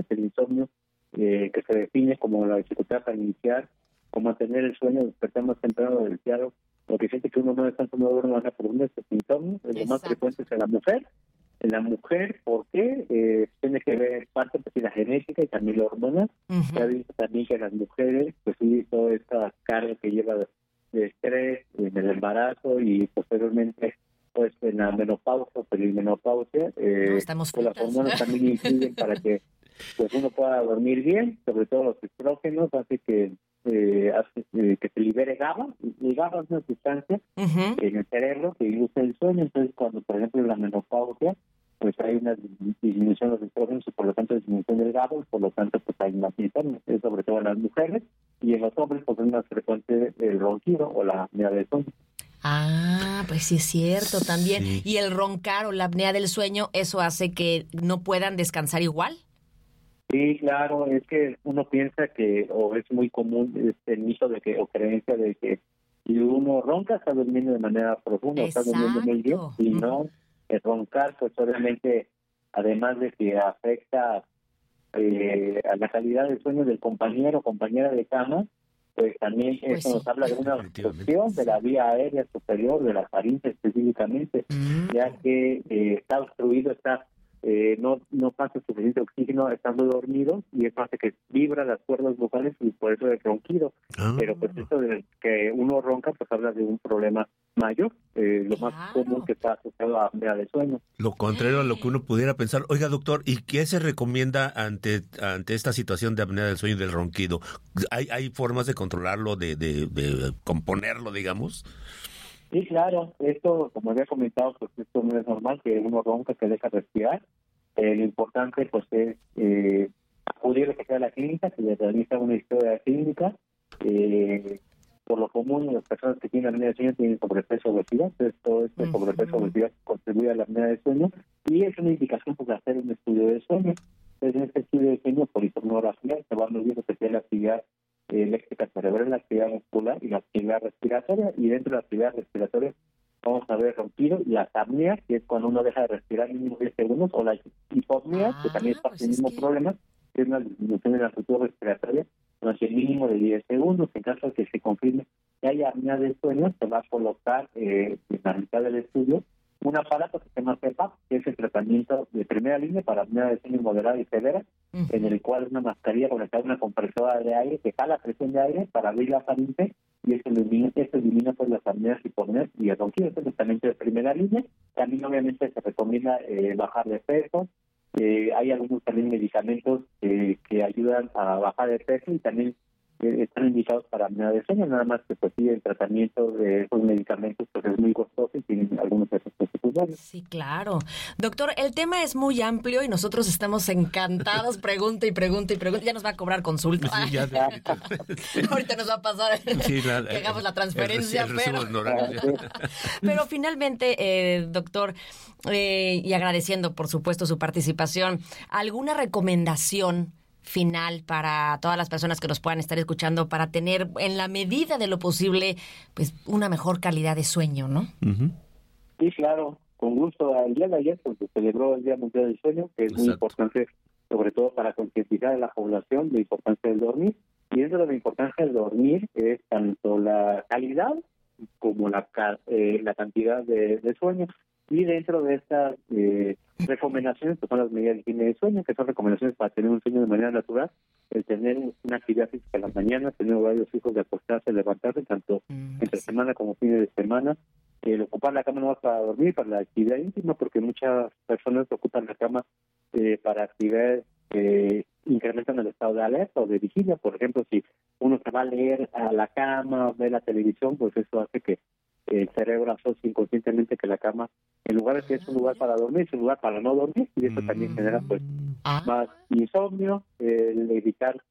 veces el insomnio, que se define como la dificultad para iniciar o mantener el sueño, despertar más temprano del deseado, lo que siente que uno no descansa, no duerme más profunda, este insomnio, lo más frecuente es en la mujer. En la mujer, ¿por qué? Tiene que ver parte de la genética y también la hormona. Se ha visto también que las mujeres, pues sí, toda esta carga que lleva de estrés en el embarazo y posteriormente pues en la menopausia o perimenopausia, pues las hormonas también influyen para que pues uno pueda dormir bien, sobre todo los estrógenos, hace que que se libere GABA. Y GABA es una sustancia en el cerebro que induce el sueño. Entonces, cuando, por ejemplo, en la menopausia, pues hay una disminución de los estrógenos y por lo tanto disminución del GABA, y por lo tanto pues hay más insomnio, sobre todo en las mujeres, y en los hombres pues es más frecuente el ronquido o la apnea del sueño. Ah, pues sí es cierto también. Sí. Y el roncar o la apnea del sueño, ¿eso hace que no puedan descansar igual? Sí, claro, es que uno piensa que, o es muy común el mito de que, o creencia de que si uno ronca está durmiendo de manera profunda, está durmiendo muy bien, y no, el roncar pues obviamente, además de que afecta a la calidad del sueño del compañero o compañera de cama, pues también eso nos habla de una obstrucción de la vía aérea superior, de la faringe específicamente, ya que está obstruido, no pasa suficiente oxígeno estando dormido, y eso hace que vibra las cuerdas vocales y por eso el ronquido. Pero pues esto de que uno ronca pues habla de un problema mayor, lo más común que está asociado a apnea de sueño. Lo contrario a lo que uno pudiera pensar. Oiga, doctor, ¿y qué se recomienda ante esta situación de apnea del sueño y del ronquido? ¿Hay formas de controlarlo, de componerlo, digamos? Sí, claro. Esto, como había comentado, pues esto no es normal que uno ronca, que deja respirar. Lo importante pues es acudir a la clínica, se le realiza una historia clínica. Por lo común, las personas que tienen apnea de sueño tienen sobrepeso o obesidad. Entonces, todo este sobrepeso o obesidad contribuye a la apnea de sueño, y es una indicación pues, de hacer un estudio de sueño. Entonces, en este estudio de sueño, por polissomnografía, se va a medir lo que sea la actividad eléctrica cerebral, la actividad muscular y la actividad respiratoria, y dentro de la actividad respiratoria vamos a ver ronquido y la apnea, que es cuando uno deja de respirar mínimo 10 segundos, o la hipopnea, que también es parte del mismo problema, que es una disminución de la amplitud respiratoria durante el mínimo de 10 segundos. En caso de que se confirme que haya apnea del sueño, se va a colocar en la mitad del estudio un aparato que se llama CPAP, que es el tratamiento de primera línea para apnea de sueño moderada y severa, en el cual una mascarilla conectada a una compresora de aire que jala presión de aire para abrir la faringe, y esto elimina pues las apneas, hipopneas y el ronquido. Este es el tratamiento de primera línea. También obviamente se recomienda bajar de peso. Hay algunos también medicamentos que ayudan a bajar de peso y también están indicados para apnea de sueño, nada más que pues sí, el tratamiento de esos medicamentos pues es muy costoso y tienen algunos efectos secundarios. Sí, claro. Doctor, el tema es muy amplio y nosotros estamos encantados, pregunta y pregunta y pregunta. Ya nos va a cobrar consulta. Sí, ya. Ahorita nos va a pasar que hagamos la transferencia. Pero finalmente, doctor, y agradeciendo por supuesto su participación, ¿alguna recomendación final para todas las personas que nos puedan estar escuchando para tener, en la medida de lo posible, pues una mejor calidad de sueño, ¿no? Sí, claro, con gusto. El día de ayer pues, se celebró el Día Mundial del Sueño, que es muy importante, sobre todo para concientizar a la población de la importancia del dormir. Y dentro de la importancia del dormir es tanto la calidad como la cantidad de sueño. Y dentro de estas recomendaciones, que son las medidas de higiene de sueño, que son recomendaciones para tener un sueño de manera natural, el tener una actividad física en las mañanas, tener horarios fijos de acostarse, levantarse, tanto entre semana como fines de semana, el ocupar la cama no para dormir, para la actividad íntima, porque muchas personas ocupan la cama para actividades que incrementan el estado de alerta o de vigilia. Por ejemplo, si uno se va a leer a la cama o ve la televisión, pues eso hace que el cerebro asocia inconscientemente que la cama, en lugar de que es un lugar para dormir, es un lugar para no dormir, y eso también genera pues más insomnio, el evitar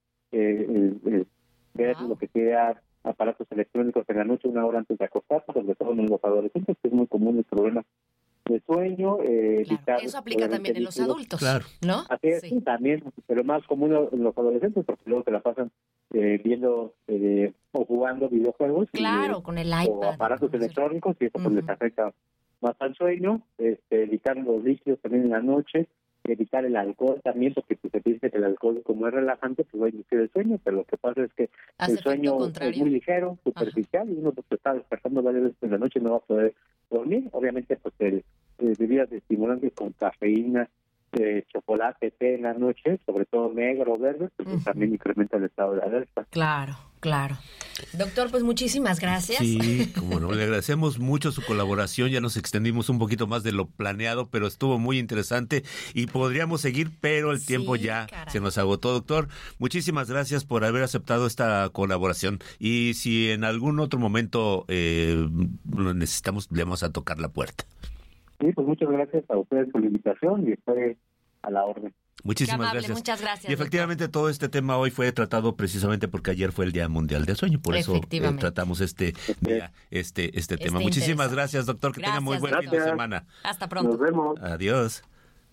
ver lo que sea aparatos electrónicos en la noche una hora antes de acostarse, sobre todo en los adolescentes, que es muy común el problema de sueño. Claro, eso aplica también en los adultos, claro, ¿no? Así es, sí, también, pero más común en los adolescentes, porque luego se la pasan viendo o jugando videojuegos, claro, con el iPad o aparatos electrónicos, y eso pues les afecta más al sueño. Evitar los líquidos también en la noche, evitar el alcohol también, porque pues, se dice que el alcohol, como es relajante, pues va a inducir el sueño, pero lo que pasa es que el sueño es muy ligero, superficial, y uno pues está despertando varias veces en la noche y no va a poder dormir. Obviamente, pues bebidas estimulantes con cafeína, chocolate, té en la noche, sobre todo negro o verde, pues también incrementa el estado de alerta. Claro. Doctor, pues muchísimas gracias. Sí, como no, le agradecemos mucho su colaboración, ya nos extendimos un poquito más de lo planeado, pero estuvo muy interesante y podríamos seguir, pero el tiempo ya se nos agotó, doctor. Muchísimas gracias por haber aceptado esta colaboración y si en algún otro momento lo necesitamos, le vamos a tocar la puerta. Sí, pues muchas gracias a ustedes por la invitación y estoy a la orden. Muchísimas gracias. Muchas gracias. Y efectivamente todo este tema hoy fue tratado precisamente porque ayer fue el Día Mundial del Sueño, por eso tratamos este tema. Muchísimas gracias, doctor, que tenga muy buen fin de semana. Hasta pronto. Nos vemos. Adiós.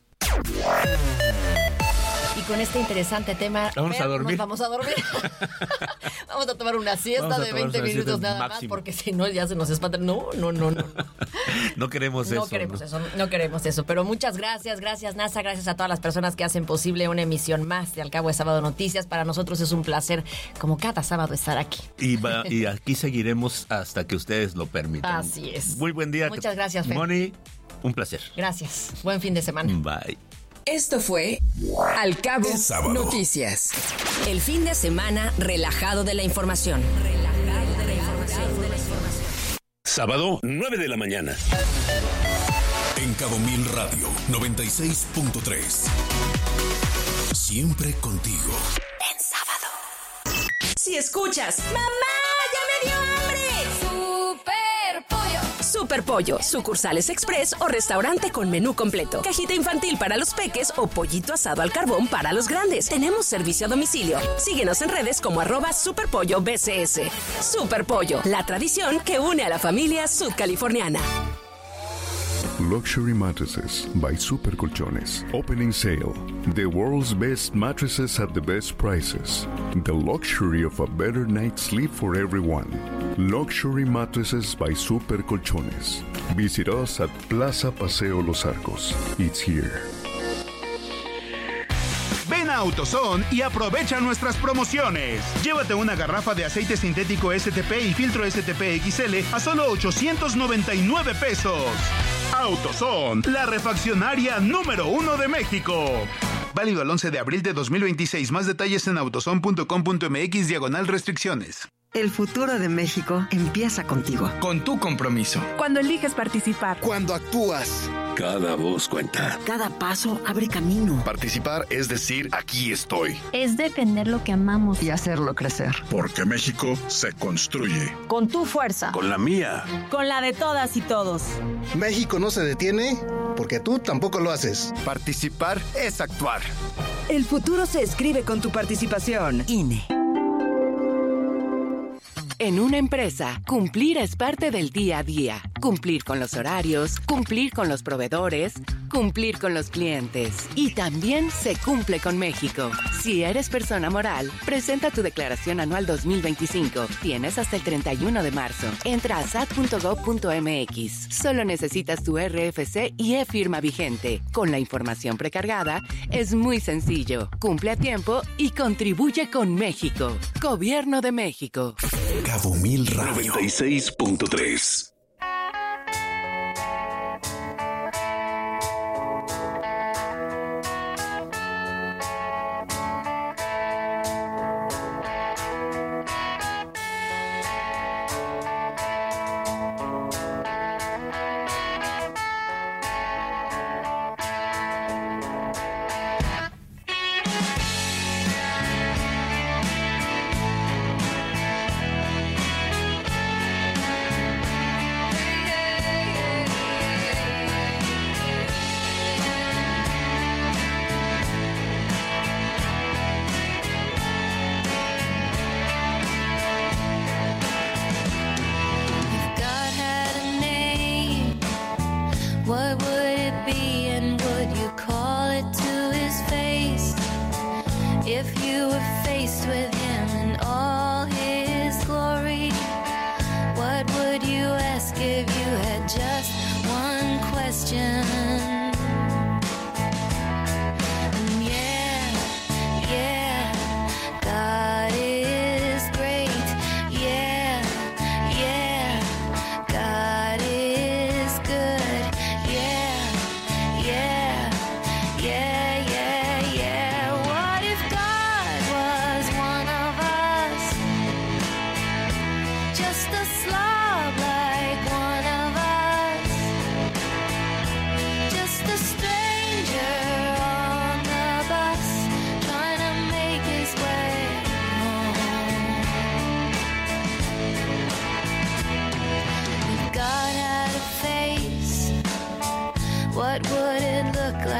Y con este interesante tema, vamos a dormir. Vamos a dormir. Vamos a tomar una siesta de 20 minutos nada máximo. Más, porque si no ya se nos espanta. No. No queremos eso. No queremos eso. Pero muchas gracias NASA, gracias a todas las personas que hacen posible una emisión más de Al Cabo de Sábado Noticias. Para nosotros es un placer, como cada sábado, estar aquí. Y aquí seguiremos hasta que ustedes lo permitan. Así es. Muy buen día. Muchas gracias, Fer. Moni, un placer. Gracias. Buen fin de semana. Bye. Esto fue Al Cabo Noticias. El fin de semana relajado de la información. Sábado, 9 de la mañana. En Cabo Mil Radio, 96.3. Siempre contigo. En sábado. Si escuchas, ¡mamá, ya me dio hambre! Super Pollo, sucursales express o restaurante con menú completo. Cajita infantil para los peques o pollito asado al carbón para los grandes. Tenemos servicio a domicilio. Síguenos en redes como @superpollobcs. Super Pollo, la tradición que une a la familia sudcaliforniana. Luxury Mattresses by Super Colchones. Opening sale. The world's best mattresses at the best prices. The luxury of a better night's sleep for everyone. Luxury Mattresses by Super Colchones. Visit us at Plaza Paseo Los Arcos. It's here. Ven a AutoZone y aprovecha nuestras promociones. Llévate una garrafa de aceite sintético STP y filtro STP XL a solo 899 pesos. AutoZone, la refaccionaria número 1 de México. Válido al 11 de abril de 2026. Más detalles en autozone.com.mx/restricciones. El futuro de México empieza contigo. Con tu compromiso. Cuando eliges participar. Cuando actúas. Cada voz cuenta. Cada paso abre camino. Participar es decir, aquí estoy. Es defender lo que amamos. Y hacerlo crecer. Porque México se construye. Con tu fuerza. Con la mía. Con la de todas y todos. México no se detiene porque tú tampoco lo haces. Participar es actuar. El futuro se escribe con tu participación. INE. En una empresa, cumplir es parte del día a día. Cumplir con los horarios, cumplir con los proveedores, cumplir con los clientes. Y también se cumple con México. Si eres persona moral, presenta tu declaración anual 2025. Tienes hasta el 31 de marzo. Entra a sat.gov.mx. Solo necesitas tu RFC y e-firma vigente. Con la información precargada, es muy sencillo. Cumple a tiempo y contribuye con México. Gobierno de México. Cabo Mil Radio 96.3. What would it be and would you call it to his face? If you were faced with him in all his glory, what would you ask if you had just one question?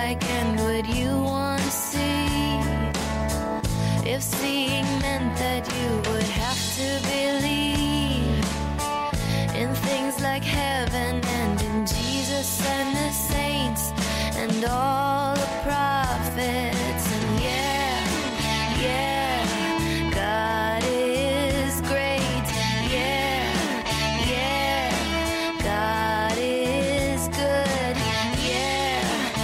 like and what you want to see. If seeing meant that you would have to believe in things like heaven and in Jesus and the saints and all the prophets. And yeah, God is great. Yeah, God is good. Yeah.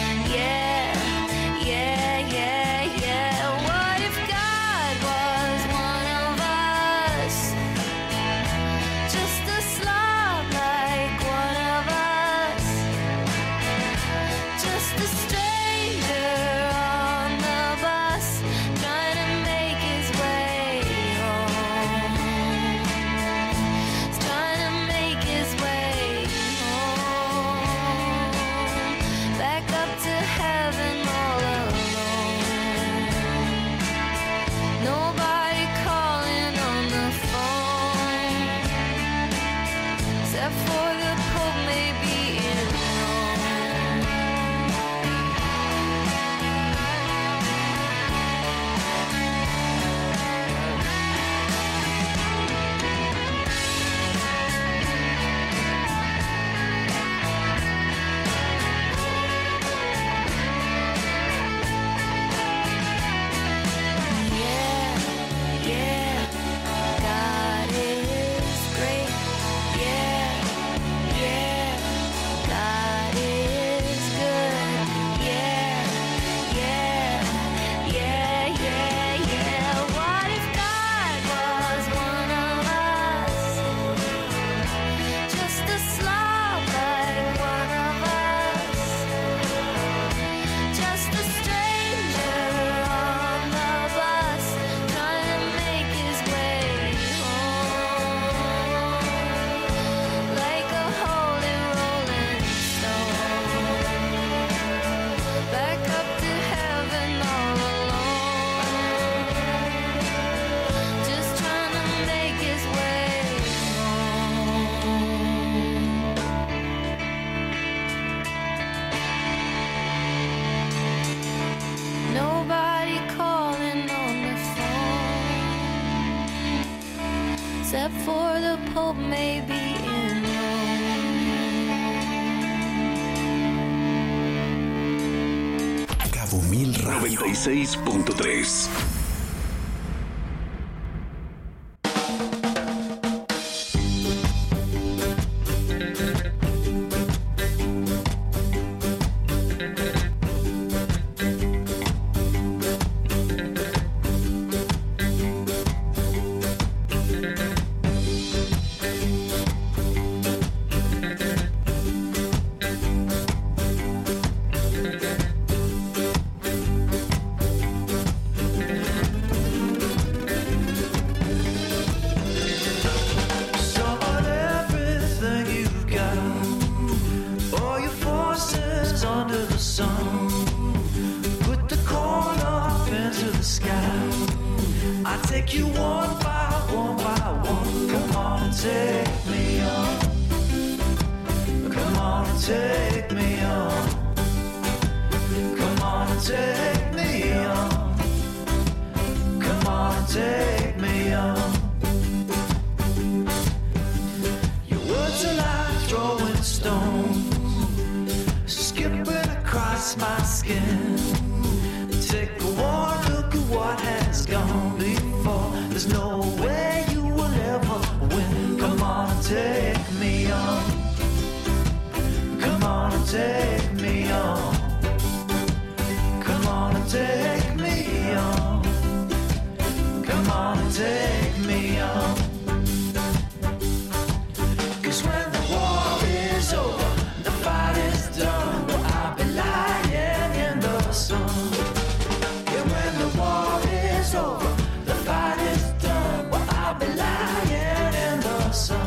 What if God was one of us? Just a slob like one of us. Just a stranger on the bus trying to make his way home. He's trying to make his way home. Back up to heaven all alone. Nobody calling on the phone except for the Pope maybe in Rome. Yeah, God is great. Yeah, God is good. Yeah. What if God was one of us? Just a slob like one of us. Just a stranger on the bus trying to make his way home. Like a holy rolling stone. Back up to heaven all alone. Just trying to make his way home. Nobody calling on the phone except for the Pope maybe in Rome. Cabo Mil Radio 96.3. Someone everything you've got, all your forces under the sun. Put the corn up into the sky. I take you one by one by one. Come on and take me on. Come on and take me on. Come on and take me on. Come on and take me on. Your words are like throwing stones, skipping across my skin. Take one look at what has gone before. There's no way you will ever win. Come on and take me on. Come on and take me on. Come on and take me on. Come on and take me on. 'Cause when the war is over, the fight is done, well, I'll be lying in the sun. And when the war is over, the fight is done, well, I'll be lying in the sun.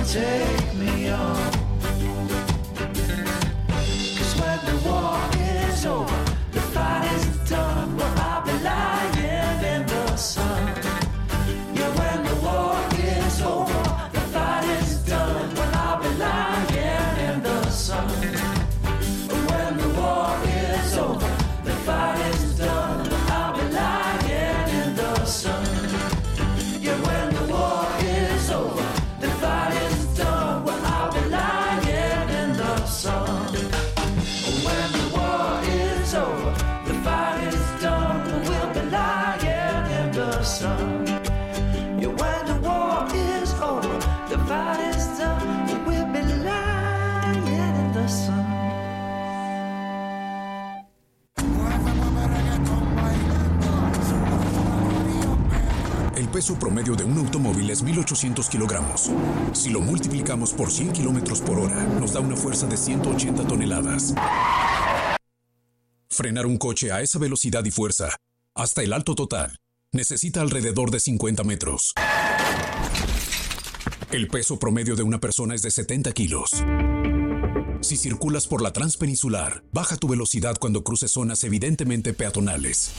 take me on. 'Cause when the war is over, the fight is done. Well, I'll be lying in the sun. Yeah, when the war is over, the fight is done. Well, I'll be lying in the sun. When the war is over, the fight is done. Well, I'll be lying in the sun. Yeah, when the war is over, the fight is done. Well, I'll be lying in the sun. When the war is over, the fight is done. We'll be lying in the sun. Yeah, when the war is over, the fight is done. We'll be lying in the sun. El peso promedio de un automóvil es 1.800 kilogramos. Si lo multiplicamos por 100 kilómetros por hora, nos da una fuerza de 180 toneladas. Frenar un coche a esa velocidad y fuerza, hasta el alto total, necesita alrededor de 50 metros. El peso promedio de una persona es de 70 kilos. Si circulas por la transpeninsular, baja tu velocidad cuando cruces zonas evidentemente peatonales.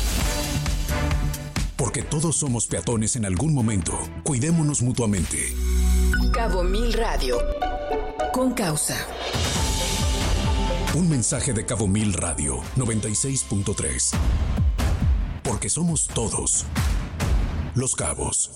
Porque todos somos peatones en algún momento. Cuidémonos mutuamente. Cabo Mil Radio. Con causa. Un mensaje de Cabo Mil Radio 96.3. Porque somos todos Los Cabos.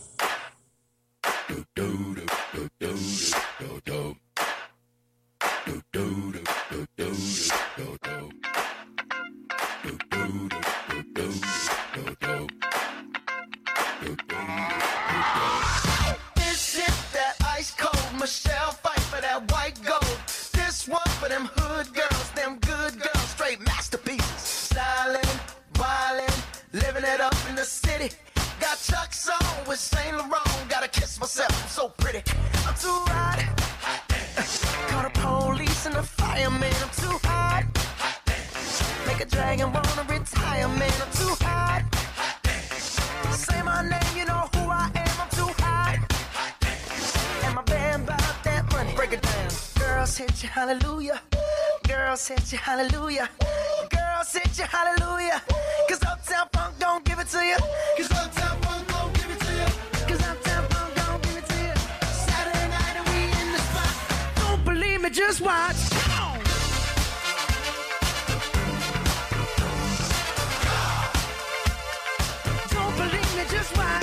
This is that ice cold Michelle fight for that white gold. This one for them hood girls, them good girls, straight masterpieces. Styling, wildin', living it up in the city. Got Chuck's on with Saint Laurent. Gotta kiss myself, I'm so pretty. I'm too hot. Call the police and the fireman. I'm too hot. Make a dragon wanna retire, man. I'm too hot. Say my name, you know who I am. I'm too hot. And my band bought that money. Break it down. Girls hit you, hallelujah. Girls hit you, hallelujah. Girls hit you, hallelujah. 'Cause Uptown Funk don't give it to you. 'Cause Uptown Funk don't give it to you. 'Cause Uptown Funk don't give it to you. Saturday night and we in the spot. Don't believe me, just watch. Don't believe me, just watch.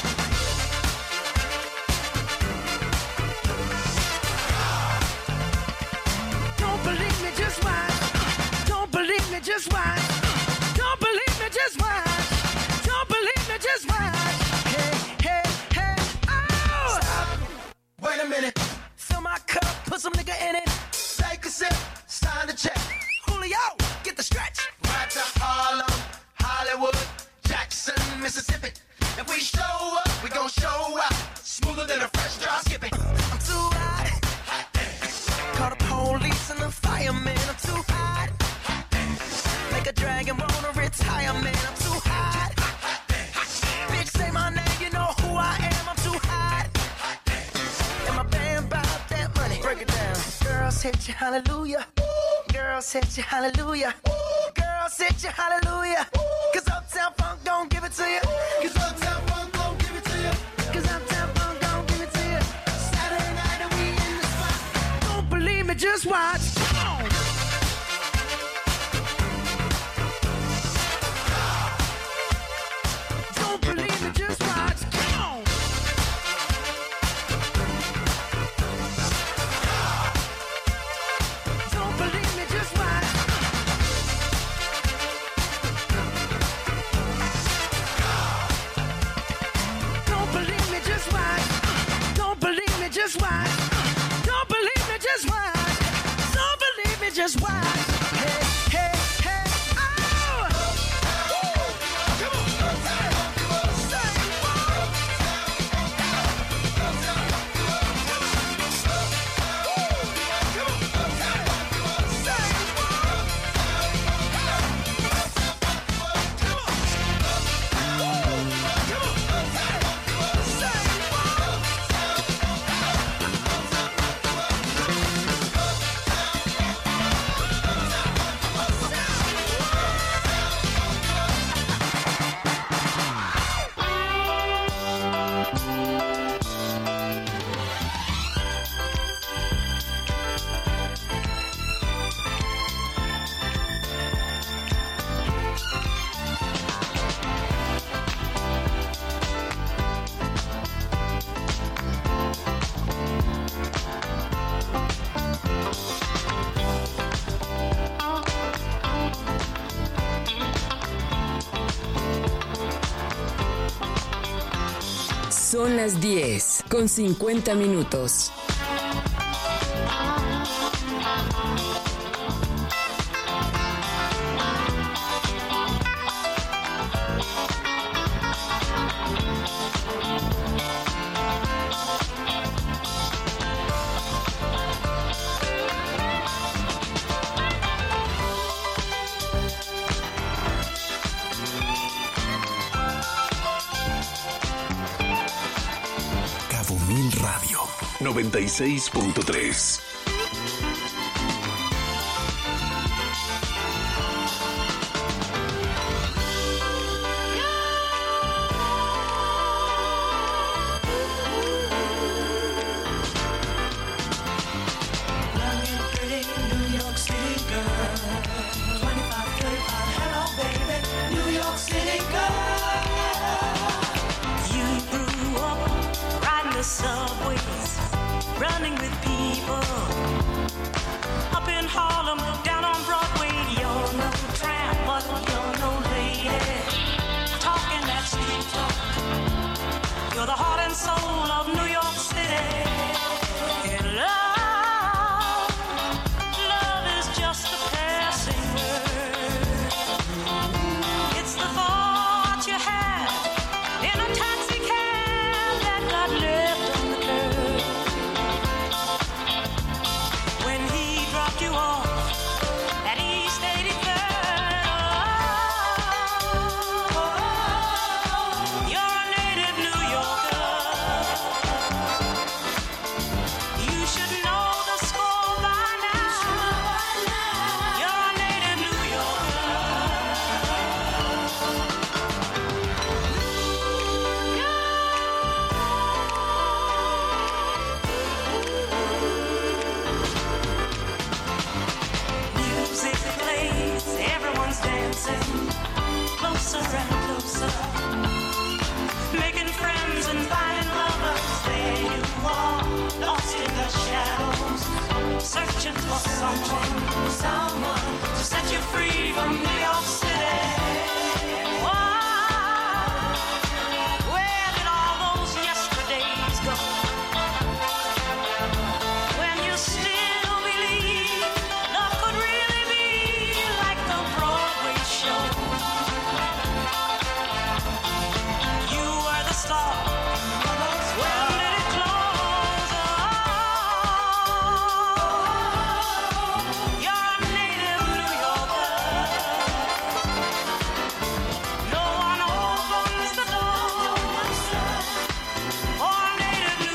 Don't believe me, just watch. Don't believe me, just watch. Don't believe me, just watch. Don't believe me, just watch. Hey, hey, hey, oh! Stop. Wait a minute. Fill my cup, put some nigga in it. Take a sip, sign the check. Julio, get the stretch. Right to Harlem, Hollywood, Jackson, Mississippi. If we show up, we gon' show out. Smoother than a fresh drop skipping. I'm too hot. Call the police and the fireman. I'm too hot. Make a dragon wanna retire, man. I'm too hot. Bitch, say my name, you know who I am. I'm too hot. And my band bought that money. Break it down. Girls hit you, hallelujah. Girls hit you, hallelujah. Girls hit you, hallelujah. 'Cause Uptown Funk don't give it to you. 'Cause Uptown Funk don't give it to you. 'Cause Uptown Funk don't give it to you. Saturday night and we in the spot. Don't believe me, just watch. Don't believe me, just watch. Don't believe me, just watch. Don't believe me, just watch. Don't believe me, just watch. Don't believe me, just watch. Don't believe me, just watch. Hey, hey, hey, oh! Come on, Son las 10:50. Cabo Mil Radio 96.3. Subways, running with people up in Harlem, down on Broadway. You're no tramp, but you're no lady, talking that street talk. You're the heart and soul of New York City. And love is just a passing word. It's the thought you had in a taxi cab that got left on the curb. When he dropped you off at East 83rd. You're a native New Yorker. You should know the score by now. You're a native New Music plays, everyone's dancing closer and closer, making friends and finding lovers. There you are, lost in the shadows, searching for someone to set you free from New York City. Where did all those yesterdays go? When you still believe love could really be like a Broadway show. You were the star. When did it close? You're a native New Yorker. No one opens the door for a native New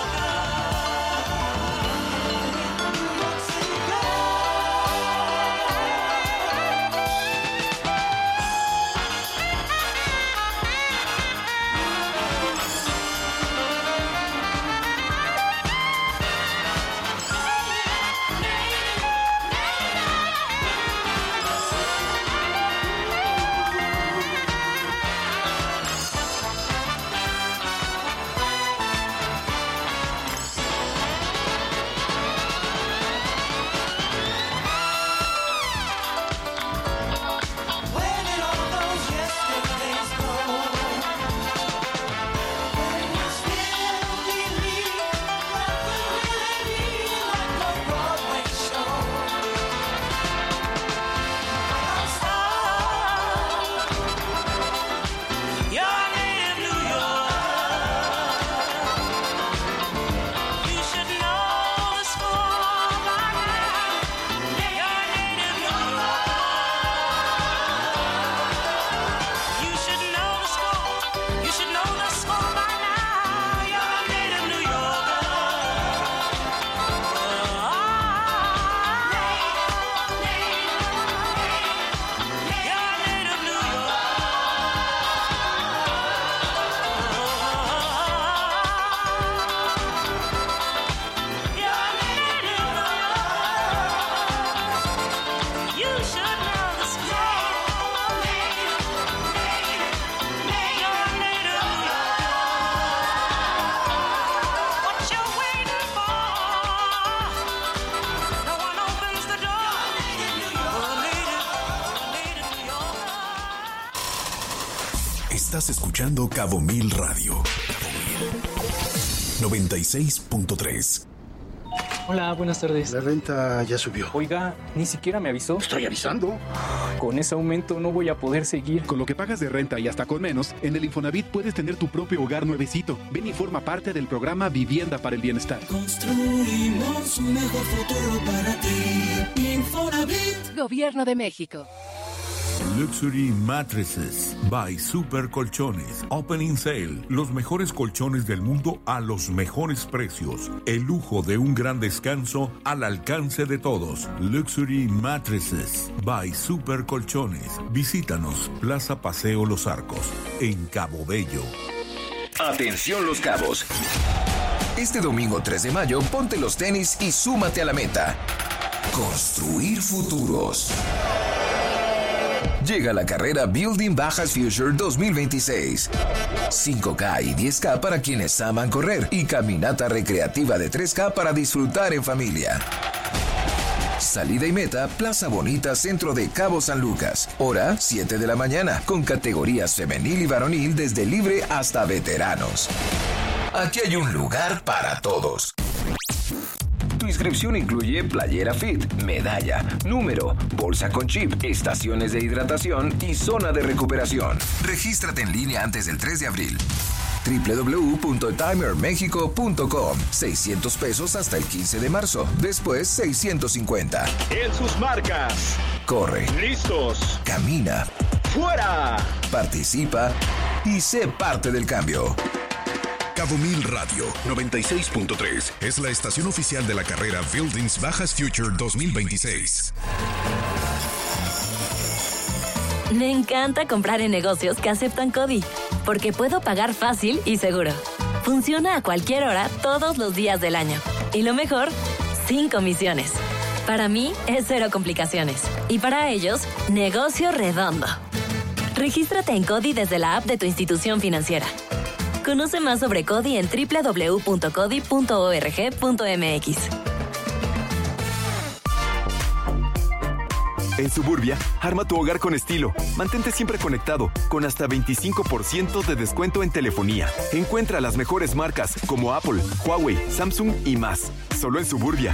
Where did all those yesterdays go? When you still believe love could really be like a Broadway show. You're a native New York. You should know the score by now. You're a native New York. You should know the score. You should know the score by now. You're a native New Yorker. You're a native New You should know the score. You're a native New What you waiting for? No one opens the door. You're a native New Yorker. Estás escuchando Cabo Mil Radio. Cabo Mil. 96.3. Hola, buenas tardes. La renta ya subió. Oiga, ni siquiera me avisó. Estoy avisando. Con ese aumento no voy a poder seguir. Con lo que pagas de renta y hasta con menos, en el Infonavit puedes tener tu propio hogar nuevecito. Ven y forma parte del programa Vivienda para el Bienestar. Construimos un mejor futuro para ti. Infonavit. Gobierno de México. Luxury Mattresses by Super Colchones. Opening Sale. Los mejores colchones del mundo a los mejores precios. El lujo de un gran descanso al alcance de todos. Luxury Mattresses by Super Colchones. Visítanos, Plaza Paseo Los Arcos, en Cabo Bello. Atención Los Cabos. Este domingo 3 de mayo, ponte los tenis y súmate a la meta. Construir futuros. Llega la carrera Building Bajas Future 2026. 5K y 10K para quienes aman correr y caminata recreativa de 3K para disfrutar en familia. Salida y meta, Plaza Bonita, centro de Cabo San Lucas. Hora 7 de la mañana, con categorías femenil y varonil desde libre hasta veteranos. Aquí hay un lugar para todos. Tu inscripción incluye playera fit, medalla, número, bolsa con chip, estaciones de hidratación y zona de recuperación. Regístrate en línea antes del 3 de abril. www.timermexico.com. 600 pesos hasta el 15 de marzo. Después 650. En sus marcas. Corre. Listos. Camina. ¡Fuera! Participa y sé parte del cambio. Cabo Mil Radio 96.3 es la estación oficial de la carrera Buildings Bajas Future 2026. Me encanta comprar en negocios que aceptan CODI, porque puedo pagar fácil y seguro. Funciona a cualquier hora, todos los días del año. Y lo mejor, sin comisiones. Para mí, es cero complicaciones. Y para ellos, negocio redondo. Regístrate en CODI desde la app de tu institución financiera. Conoce más sobre CODI en www.codi.org.mx. En Suburbia, arma tu hogar con estilo. Mantente siempre conectado, con hasta 25% de descuento en telefonía. Encuentra las mejores marcas como Apple, Huawei, Samsung y más. Solo en Suburbia.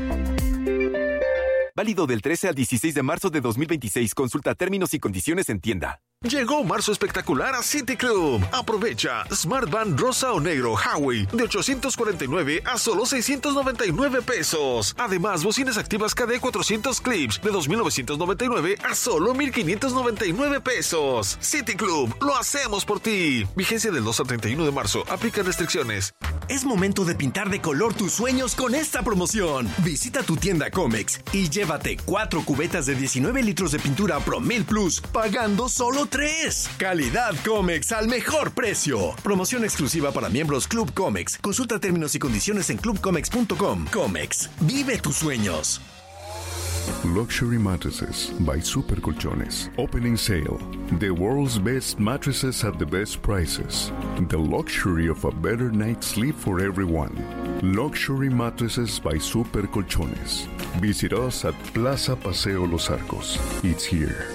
Válido del 13 al 16 de marzo de 2026. Consulta términos y condiciones en tienda. Llegó marzo espectacular a City Club. Aprovecha Smart Van rosa o negro Huawei de 849 a solo 699 pesos. Además, bocinas activas KD 400 clips de 2,999 a solo 1,599 pesos. City Club, lo hacemos por ti. Vigencia del 2 al 31 de marzo. Aplican restricciones. Es momento de pintar de color tus sueños con esta promoción. Visita tu tienda Comex y llévate 4 cubetas de 19 litros de pintura Promel Plus, pagando solo 3. Calidad Comex al mejor precio. Promoción exclusiva para miembros Club Comex. Consulta términos y condiciones en clubcomex.com. Comex, vive tus sueños. Luxury Mattresses by Super Colchones. Opening sale. The world's best mattresses at the best prices. The luxury of a better night's sleep for everyone. Luxury Mattresses by Super Colchones. Visit us at Plaza Paseo Los Arcos. It's here.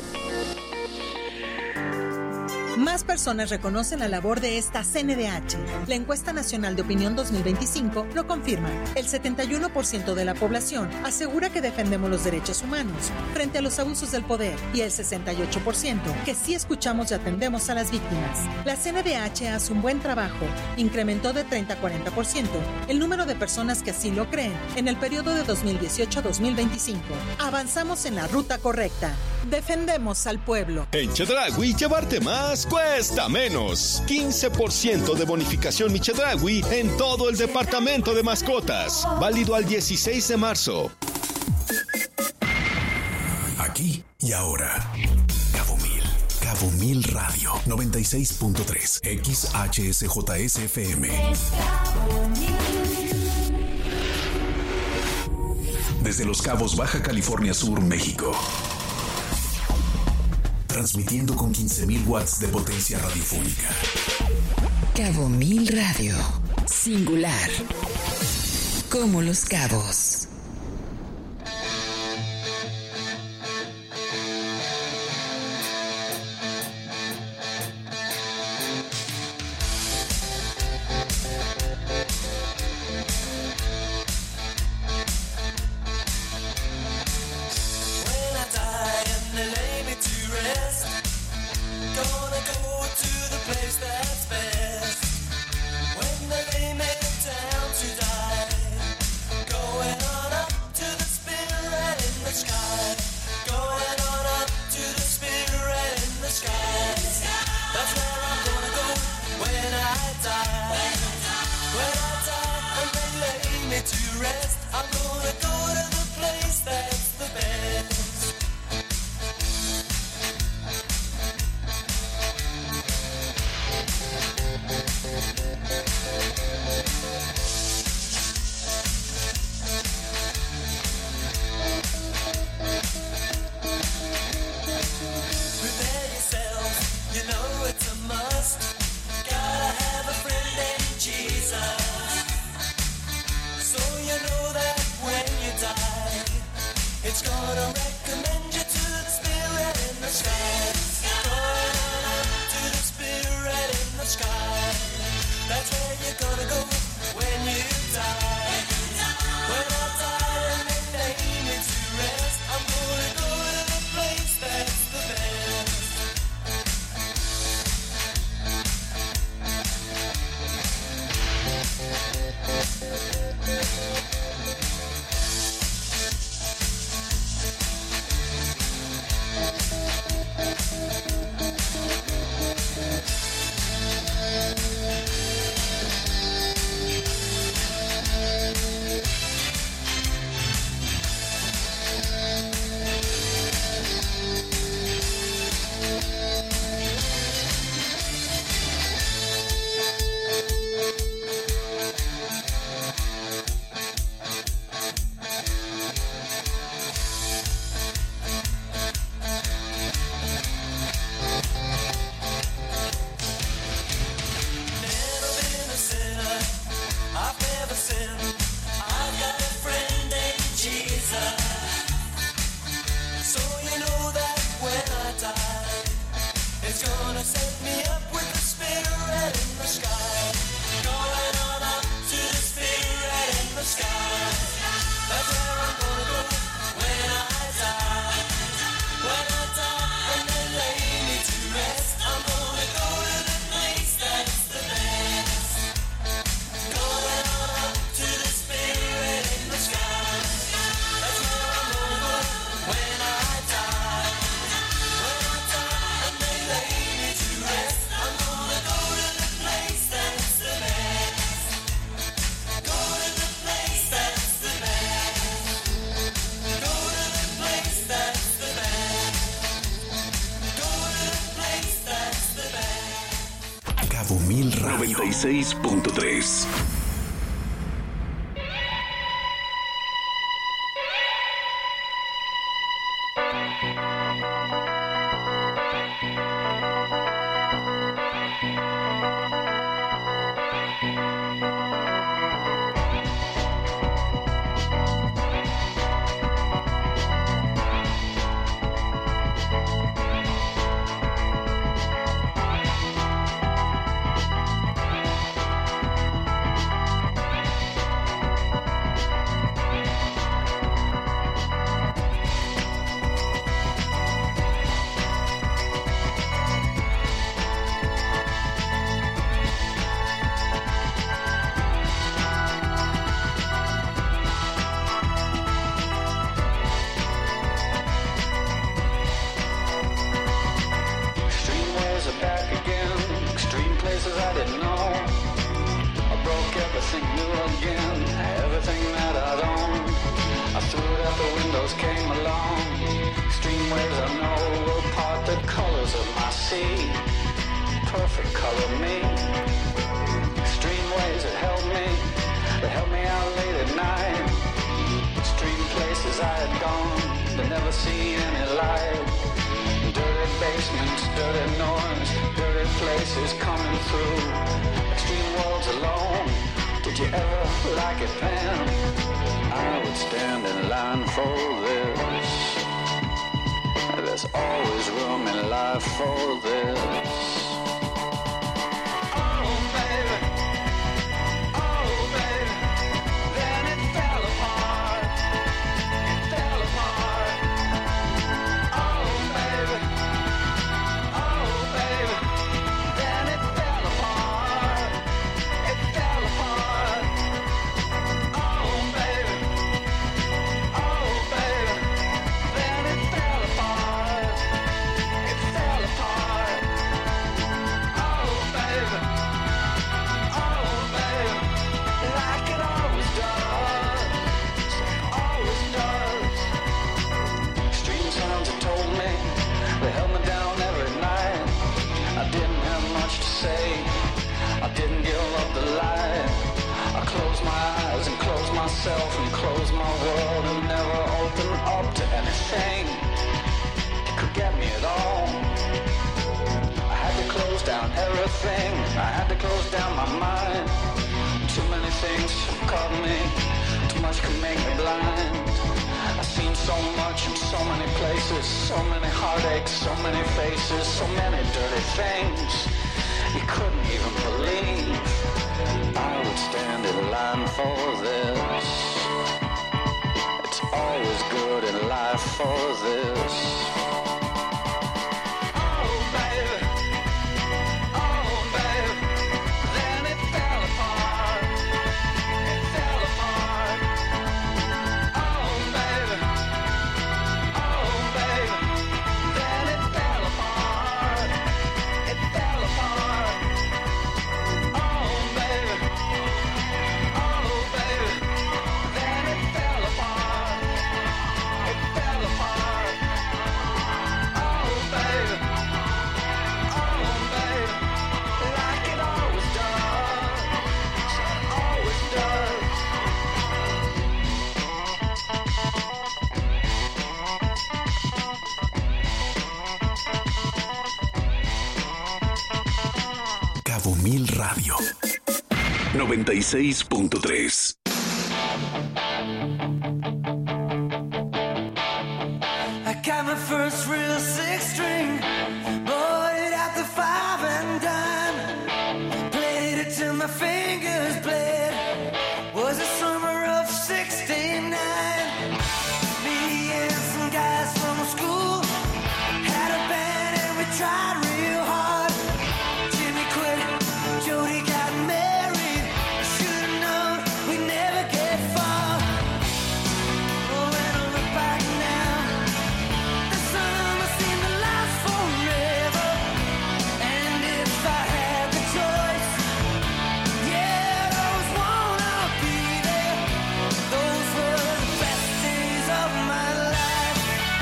Más personas reconocen la labor de esta CNDH. La encuesta nacional de opinión 2025 lo confirma. El 71% de la población asegura que defendemos los derechos humanos frente a los abusos del poder y el 68% que sí escuchamos y atendemos a las víctimas. La CNDH hace un buen trabajo. Incrementó de 30 a 40% el número de personas que así lo creen en el periodo de 2018 a 2025. Avanzamos en la ruta correcta. Defendemos al pueblo. En Chedraui, llevarte más cuesta menos. 15% de bonificación Mi Chedraui en todo el departamento de mascotas. Válido al 16 de marzo. Aquí y ahora. Cabo Mil Radio 96.3 XHSJSFM. Desde Los Cabos, Baja California Sur, México. Transmitiendo con 15,000 watts de potencia radiofónica. Cabo Mil Radio. Singular. Como Los Cabos. I'm gonna go to the place that's the best. Prepare yourself, you know it's a must. Gotta have a friend named Jesus. So you know that when you die, it's gonna recommend you to the spirit in the sky. Going up to the spirit in the sky. That's where you're gonna go when you die. When I die and they lay me to rest, I'm gonna go to the place that's the best. Cabo Mil Radio 96.3. myself and close my world and never open up to anything that could get me at all. I had to close down everything, I had to close down my mind. Too many things have caught me, too much could make me blind. I've seen so much in so many places, so many heartaches, so many faces, so many dirty things you couldn't even believe. I would stand in line for this. It's always good in life for this. Oh baby, then it fell apart. It fell apart. Oh baby, then it fell apart. It fell apart. Oh baby, then it fell apart. It fell apart. Oh baby, like it always does, always does. Cabo Mil Radio 96.3. I got my first real six string, bought it at the five and dime, played it till my fingers bled. Was the summer of '69. Me and some guys from school had a band and we tried real hard. Jimmy quit, Jody got married. I should've known we'd never get far. Oh, when I look back now, the summer seemed to last forever. And if I had the choice, yeah, I'd always wanna be there. Those were the best days of my life.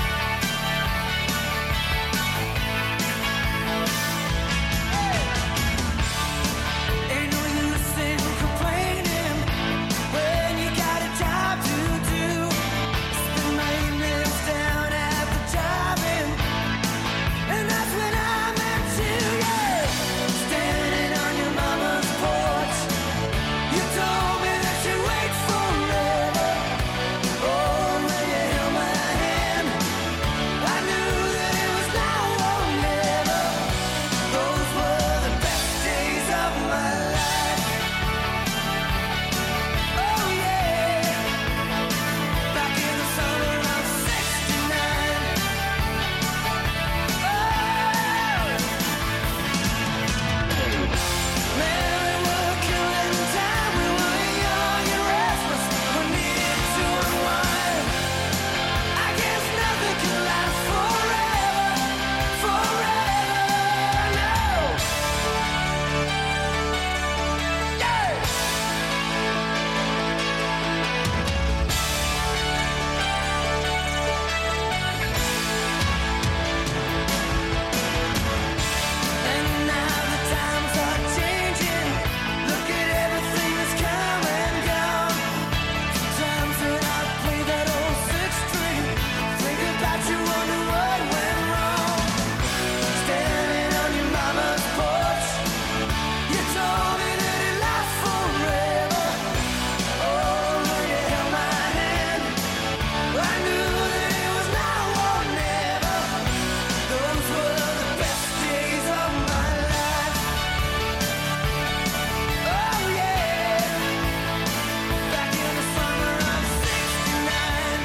Ain't no use in complaining when you got a job to do. Spend my evenings down at the drive-in, and that's when I met you, yeah. Standing on your mama's porch, you told me that you'd wait forever. Oh, when you held my hand, I knew that it was now or never. Those were the best days of my life. Oh yeah, back in the summer of '69. Man, we were killing time. We were young and restless. We needed to unwind. I guess nothing can last forever, no. Yeah. And now the times are changing. Look at everything that's come and gone. Sometimes when I play that old six string, think about you, wonder what went wrong. Standing on your mama's porch, you told me that it lasts forever. Oh, when you held my hand, I knew that it was now or never. Those were the best days of my life. Oh yeah, back in the summer of '69.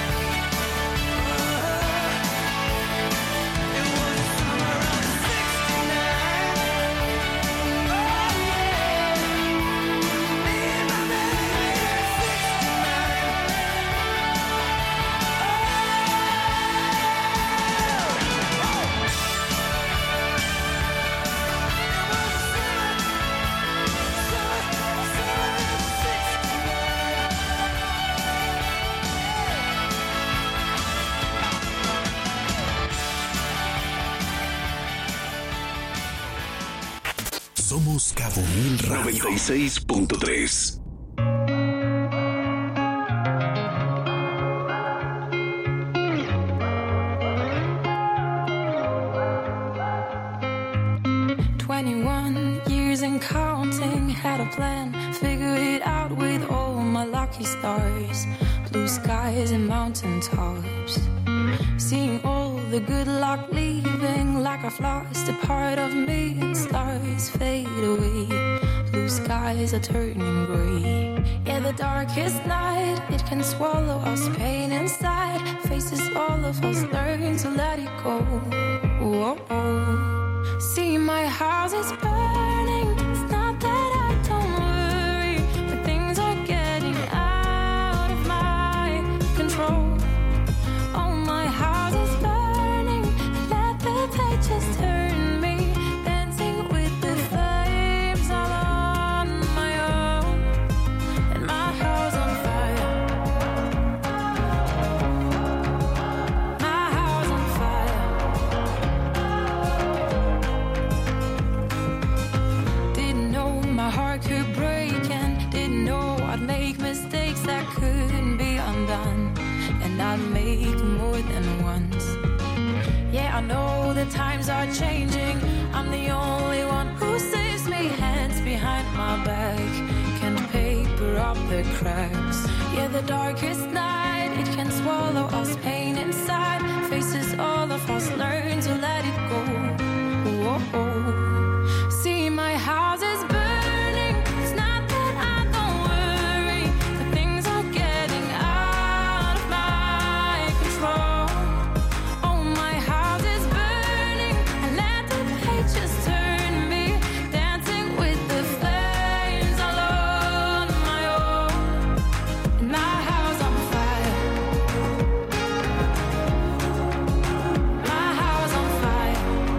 It was the summer of '69. Oh yeah, me and my baby, Somos Cabo Mil Radio 96.3. plan, figure it out with all my lucky stars. Blue skies and mountain tops, seeing all the good luck leaving like I've lost a part of me, and stars fade away. Blue skies are turning gray. Yeah, the darkest night, it can swallow us, pain inside. Faces all of us learn to let it go. Whoa, oh. See, my house is burning. It's not that I don't worry, but things are getting out of my control. Oh, my house is burning. Let the pages turn me, dancing with the flames all on my own. And my house on fire. My house on fire. Didn't know my heart could break, and didn't know I'd make mistakes that couldn't be undone. And I'd make more than once. Yeah, I know the times are changing. I'm the only one who saves me. Hands behind my back, can't paper up the cracks. Yeah, the darkest night, it can swallow us, pain inside. Faces all of us learn to let it go. Whoa. See, my house is burning. It's not that I don't worry, but things are getting out of my control. Oh, my house is burning. I let the pages turn me, dancing with the flames all on my own. And my house on fire. My house on fire.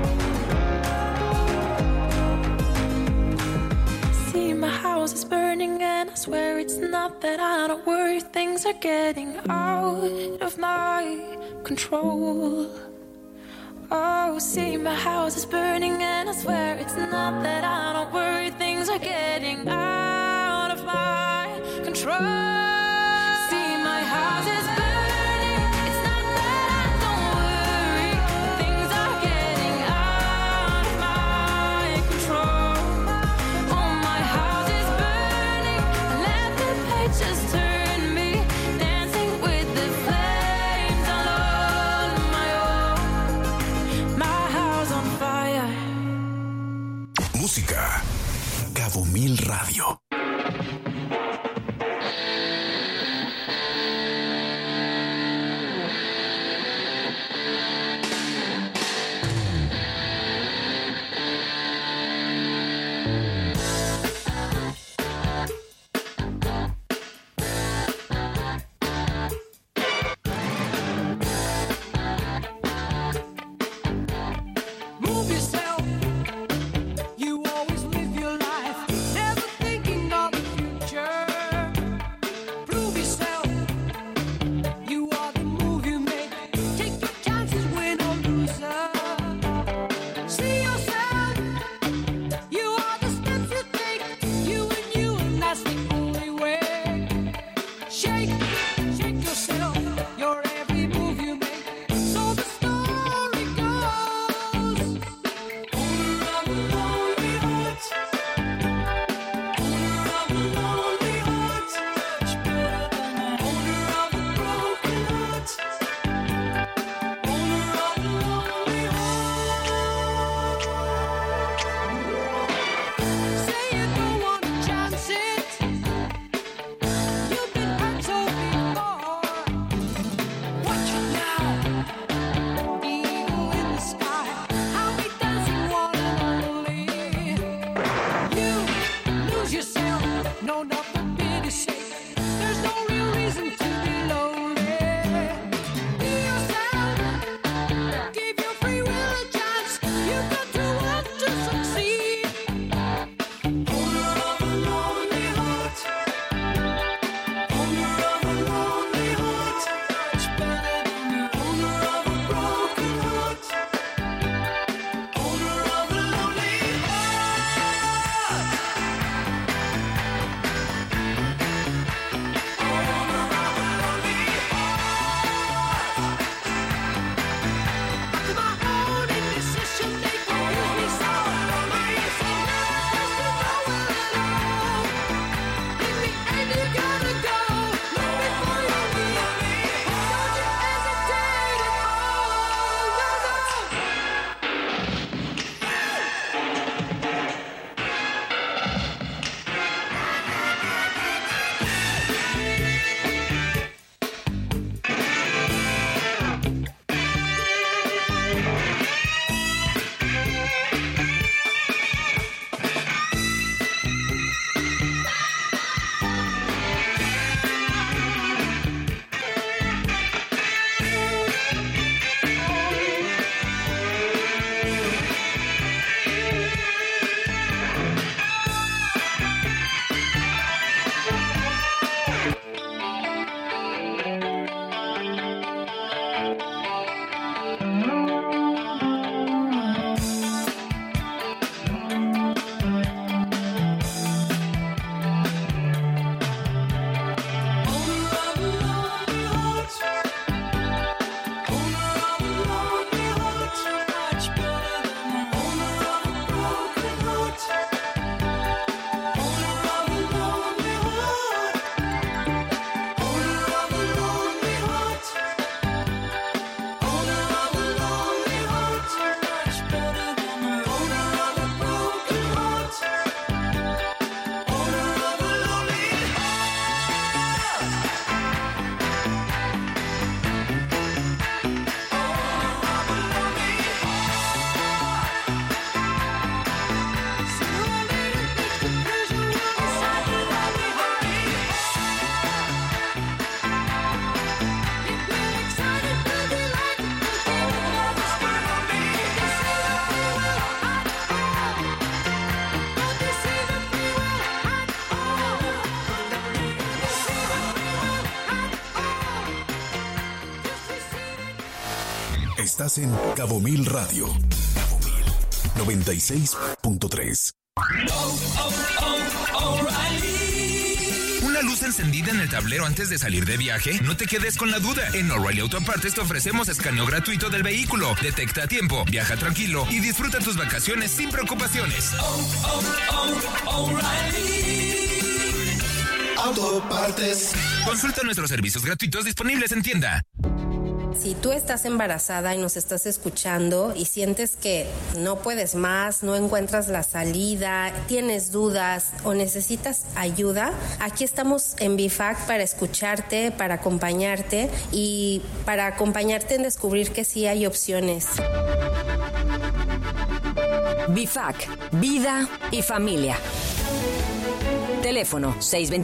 See, my house is burning, and I swear it's not that I don't worry. Things are getting out of my control. Oh, see, my house is burning, and I swear it's not that I don't worry. Things are getting out of my control. See, my house is burning. It's not that I don't worry. Things are getting out of my control. Oh, my house is burning. Let the pages turn me, dancing with the flames all on my own. My house on fire. Música. Cabo Mil Radio. Estás en Cabo Mil Radio. Cabo Mil 96.3. ¿Una luz encendida en el tablero antes de salir de viaje? No te quedes con la duda. En O'Reilly Auto Parts te ofrecemos escaneo gratuito del vehículo. Detecta a tiempo, viaja tranquilo y disfruta tus vacaciones sin preocupaciones. O'Reilly Auto Parts. Consulta nuestros servicios gratuitos disponibles en tienda. Si tú estás embarazada y nos estás escuchando y sientes que no puedes más, no encuentras la salida, tienes dudas o necesitas ayuda, aquí estamos en BIFAC para escucharte, para acompañarte y para acompañarte en descubrir que sí hay opciones. BIFAC, vida y familia. Teléfono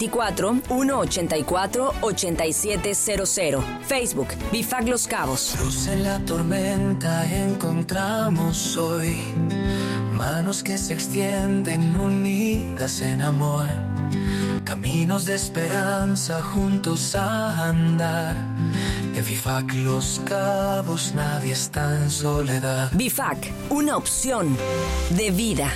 624-184-8700. Facebook, BIFAC Los Cabos. Luz en la tormenta encontramos hoy. Manos que se extienden unidas en amor. Caminos de esperanza juntos a andar. En BIFAC Los Cabos nadie está en soledad. BIFAC, una opción de vida.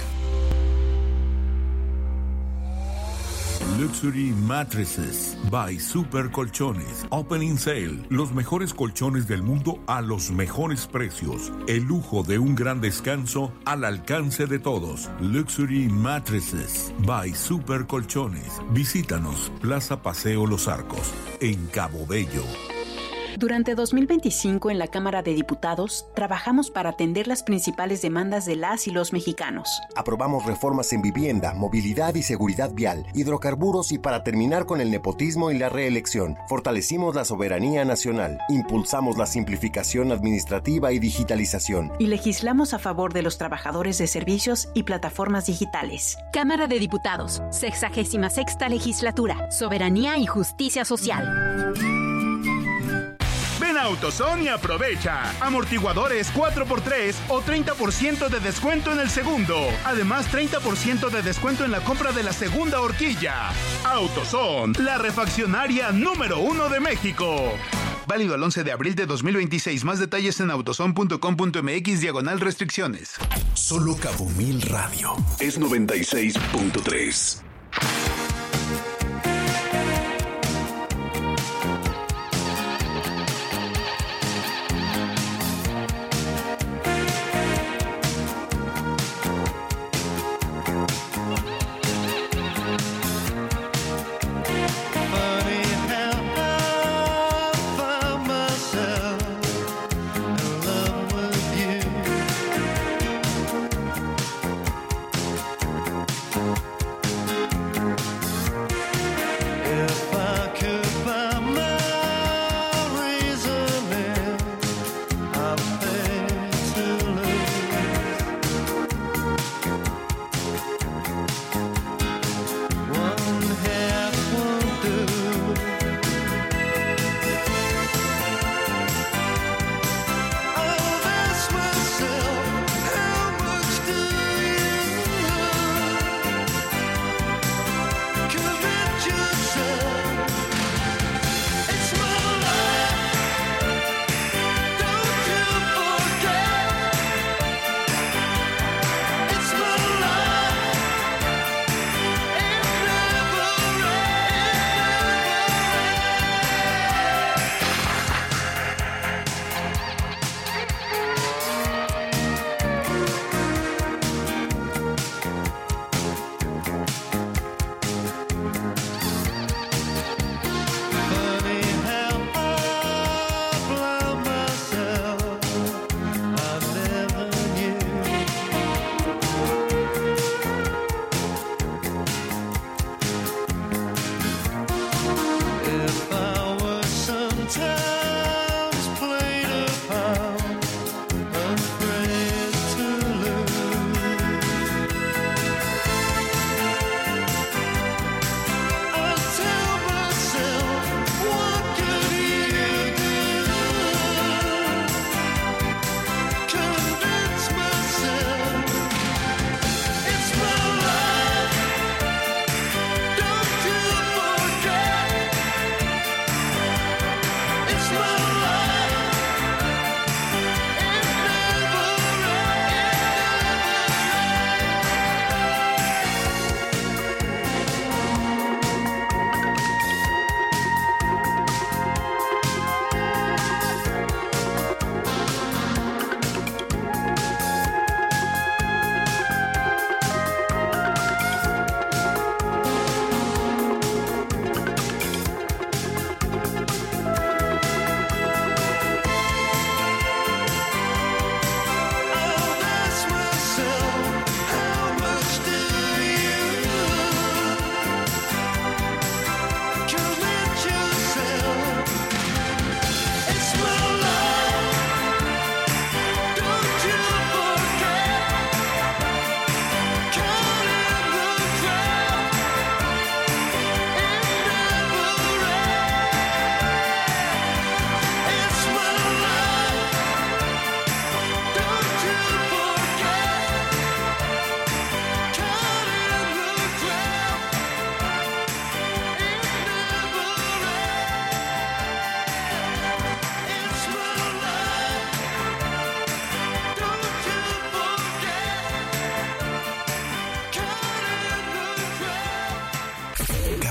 Luxury Mattresses by Super Colchones. Opening Sale. Los mejores colchones del mundo a los mejores precios. El lujo de un gran descanso al alcance de todos. Luxury Mattresses by Super Colchones. Visítanos, Plaza Paseo Los Arcos, en Cabo Bello. Durante 2025 en la Cámara de Diputados trabajamos para atender las principales demandas de las y los mexicanos. Aprobamos reformas en vivienda, movilidad y seguridad vial, hidrocarburos y para terminar con el nepotismo y la reelección. Fortalecimos la soberanía nacional, impulsamos la simplificación administrativa y digitalización. Y legislamos a favor de los trabajadores de servicios y plataformas digitales. Cámara de Diputados, 66ª Legislatura, Soberanía y Justicia Social. Ven a AutoZone y aprovecha. Amortiguadores 4x3 o 30% de descuento en el segundo. Además, 30% de descuento en la compra de la segunda horquilla. AutoZone, la refaccionaria número 1 de México. Válido al 11 de abril de 2026. Más detalles en autozone.com.mx/restricciones. Solo Cabo Mil Radio es 96.3. It's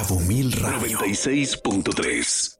Cabo Mil Radio 96.3.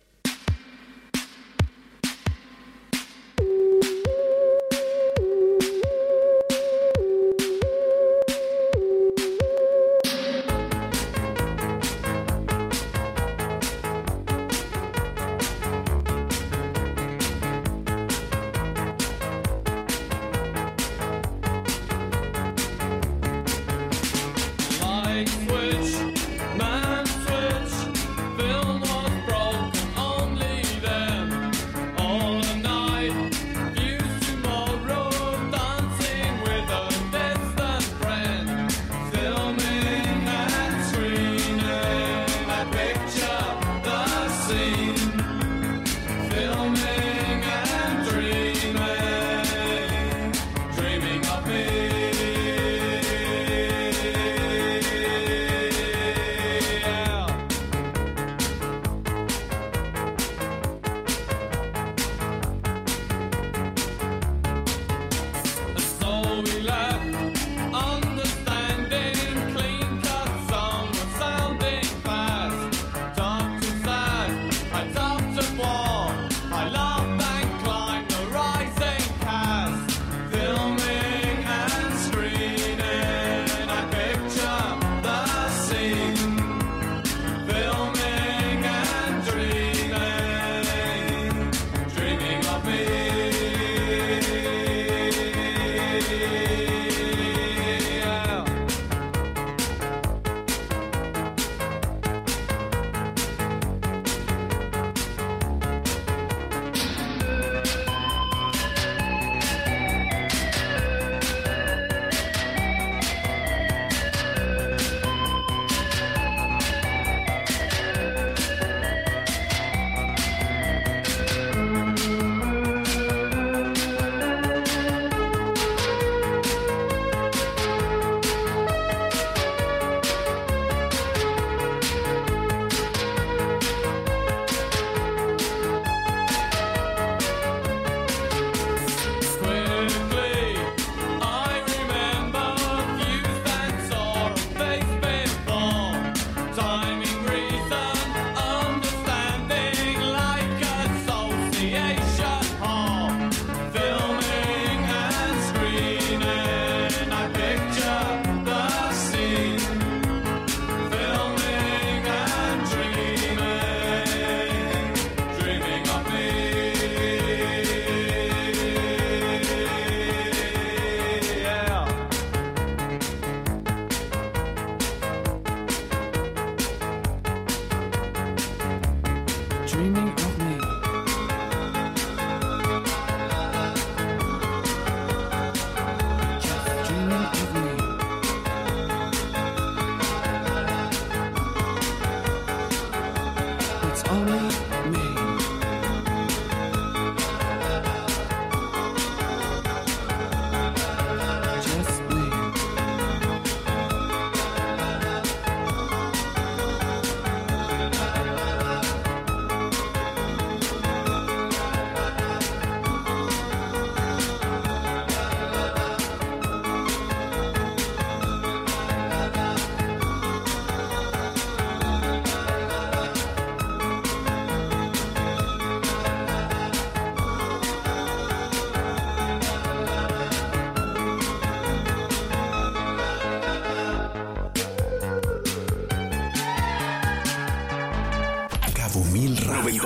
Cabo Mil Radio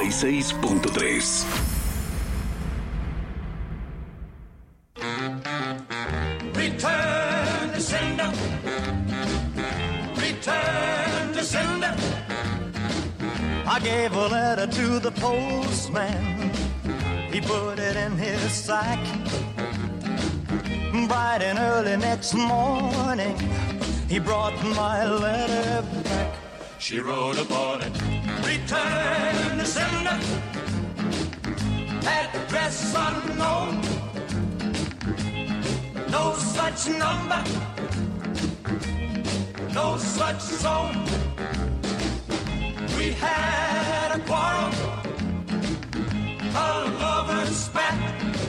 96.3. Return to sender. Return to sender. I gave a letter to the postman. He put it in his sack. Bright and early next morning, he brought my letter back. She wrote upon it, return to sender, address unknown, no such number, no such zone. We had a quarrel, a lover's spat.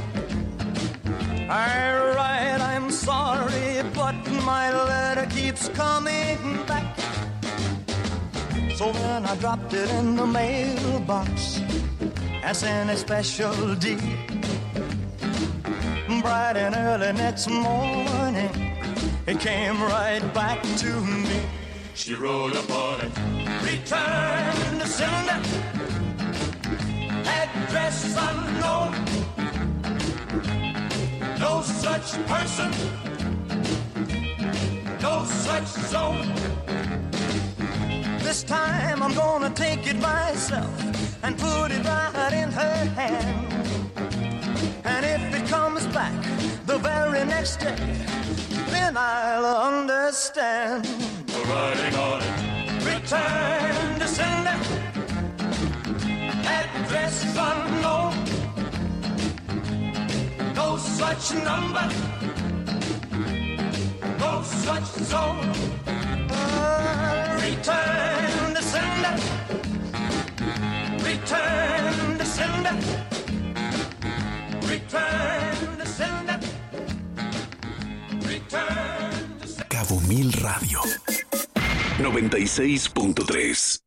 I write, I'm sorry, but my letter keeps coming back. So then I dropped it in the mailbox as in a special deed. Bright and early next morning, it came right back to me. She wrote upon it, return to sender, address unknown, no such person, no such zone. This time I'm gonna take it myself and put it right in her hand. And if it comes back the very next day, then I'll understand. The writing on it, return to sender, address unknown, no such number, no such zone. Return to sender, return to sender, return to sender, return to sender. Cabo Mil Radio 96.3.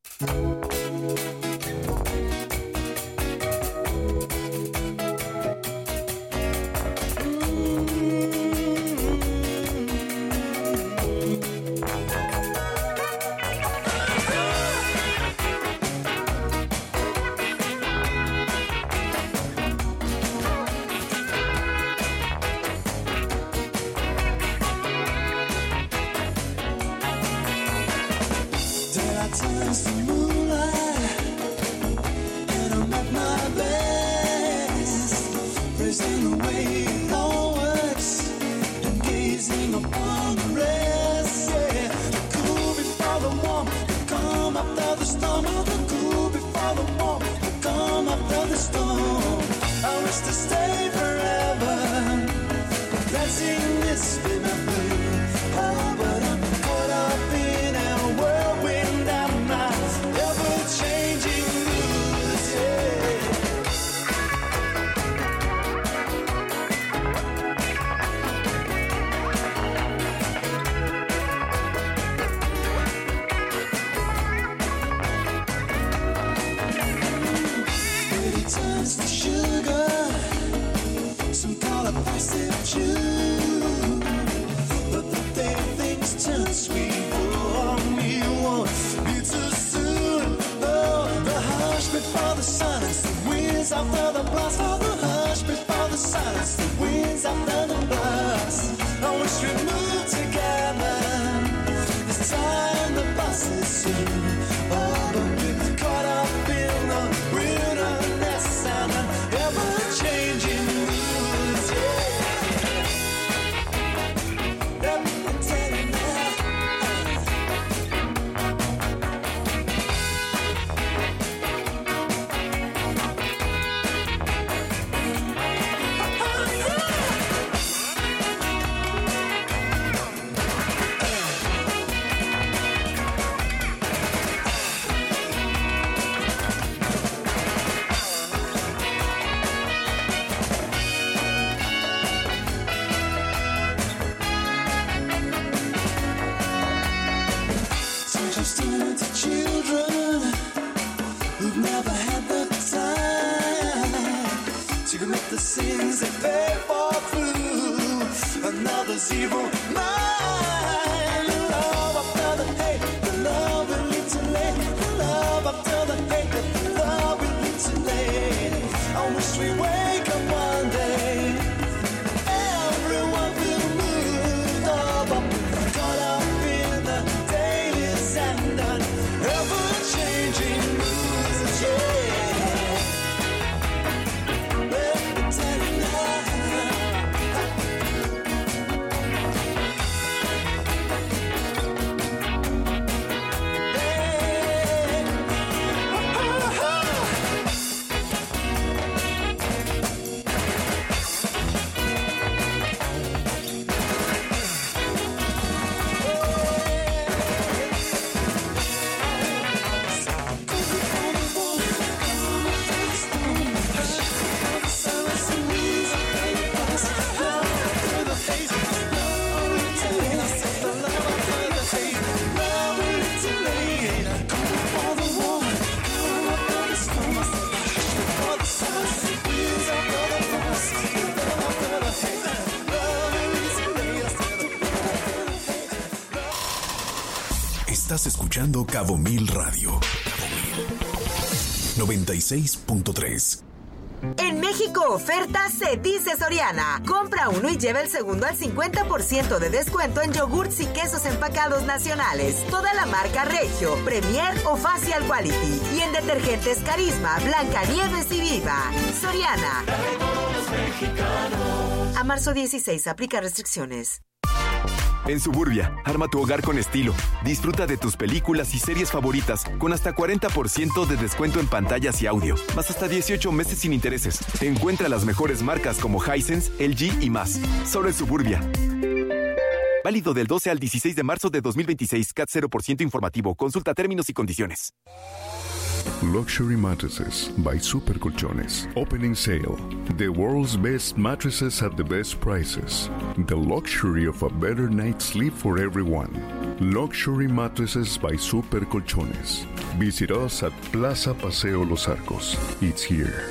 Estás escuchando Cabo Mil Radio. Cabo Mil 96.3. En México, oferta se dice Soriana. Compra uno y lleva el segundo al 50% de descuento en yogurts y quesos empacados nacionales. Toda la marca Regio, Premier o Facial Quality. Y en detergentes Carisma, Blancanieves y Viva. Soriana. A marzo 16, aplica restricciones. En Suburbia, arma tu hogar con estilo. Disfruta de tus películas y series favoritas con hasta 40% de descuento en pantallas y audio, más hasta 18 meses sin intereses. Encuentra las mejores marcas como Hisense, LG y más. Solo en Suburbia. Válido del 12 al 16 de marzo de 2026. CAT 0% informativo. Consulta términos y condiciones. Luxury Mattresses by Super Colchones. Opening sale. The world's best mattresses at the best prices. The luxury of a better night's sleep for everyone. Luxury Mattresses by Super Colchones. Visit us at Plaza Paseo Los Arcos. It's here.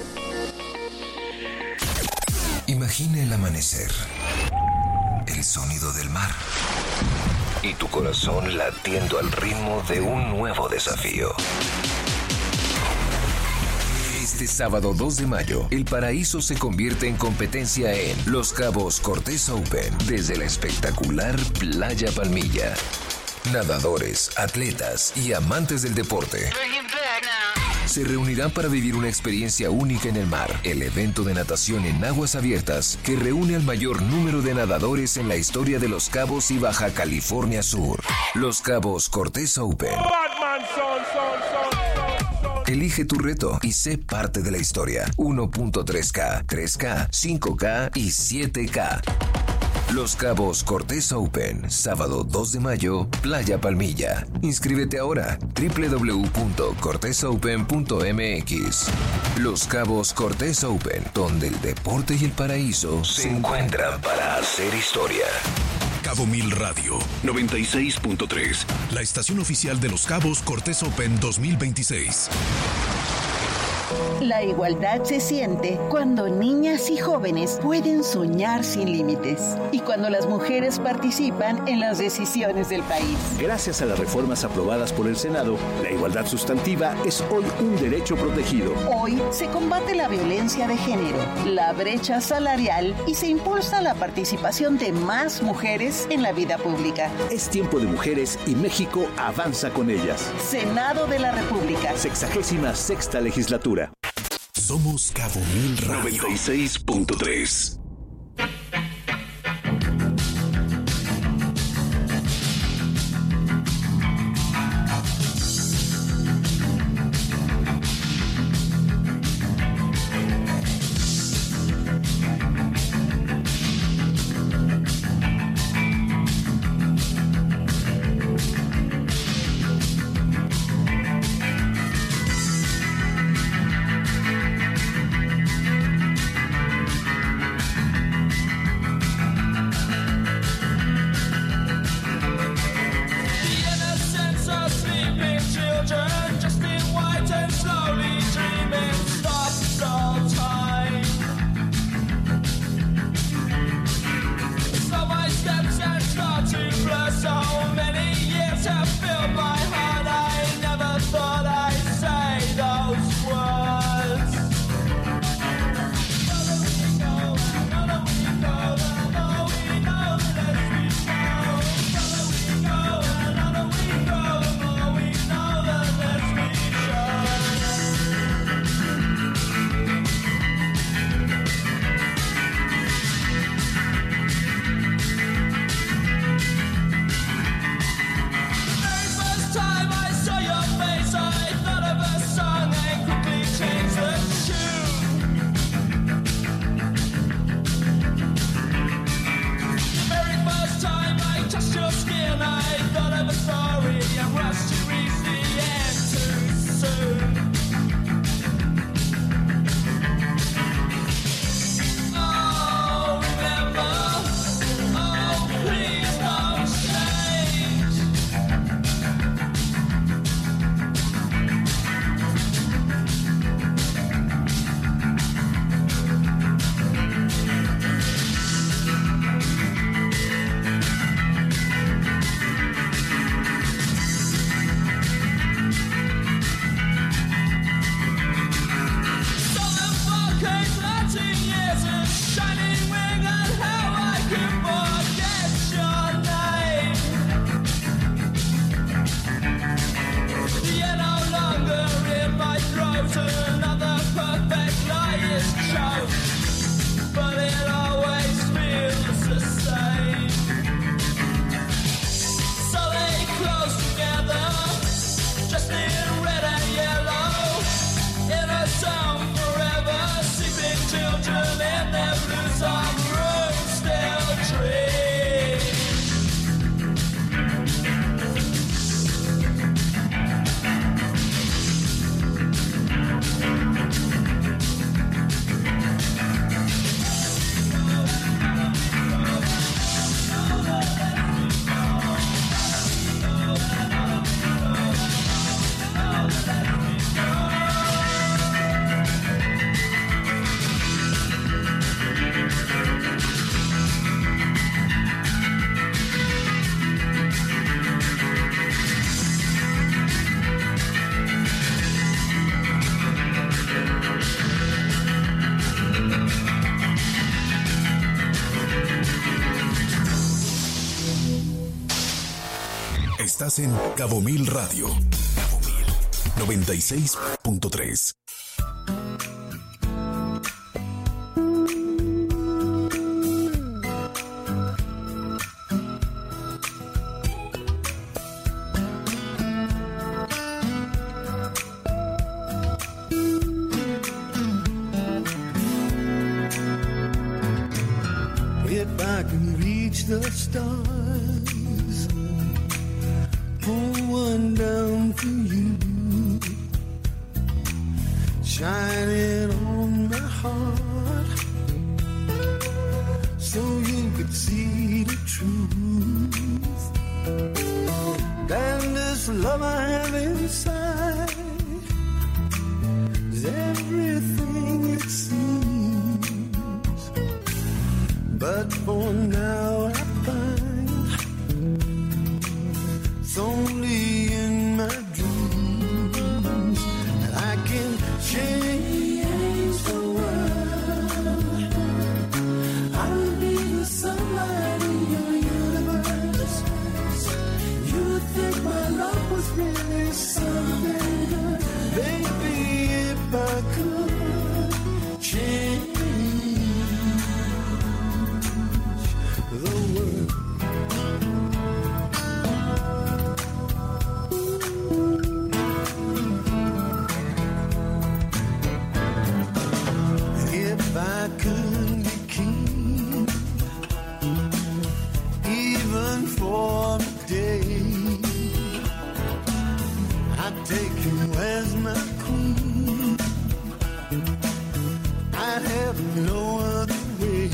Imagina el amanecer. El sonido del mar. Y tu corazón latiendo al ritmo de un nuevo desafío. Este sábado 2 de mayo, el paraíso se convierte en competencia en Los Cabos Cortés Open, desde la espectacular Playa Palmilla. Nadadores, atletas y amantes del deporte se reunirán para vivir una experiencia única en el mar, el evento de natación en aguas abiertas que reúne al mayor número de nadadores en la historia de Los Cabos y Baja California Sur. Los Cabos Cortés Open. Elige tu reto y sé parte de la historia. 1.3K, 3K, 5K y 7K. Los Cabos Cortés Open, sábado 2 de mayo, Playa Palmilla. Inscríbete ahora, www.cortesopen.mx. Los Cabos Cortés Open, donde el deporte y el paraíso se encuentran para hacer historia. Cabo Mil Radio 96.3, la estación oficial de Los Cabos Cortés Open 2026. La igualdad se siente cuando niñas y jóvenes pueden soñar sin límites y cuando las mujeres participan en las decisiones del país. Gracias a las reformas aprobadas por el Senado, la igualdad sustantiva es hoy un derecho protegido. Hoy se combate la violencia de género, la brecha salarial y se impulsa la participación de más mujeres en la vida pública. Es tiempo de mujeres y México avanza con ellas. Senado de la República. 66ª legislatura. Somos Cabo Mil Radio 96.3. Estás en Cabo Mil Radio. Cabo Mil 96.3. If I can reach the stars, pull one down for you, shine it on my heart, so you could see the truth. And this love I have inside is everything it seems, but for now I find it's only in my dreams that I can change the world. I'll be the sunlight in your universe. You would think my love was really something good. Baby, if I could change the world. If I could be king, even for a day, I'd take you as my queen. I'd have no other way.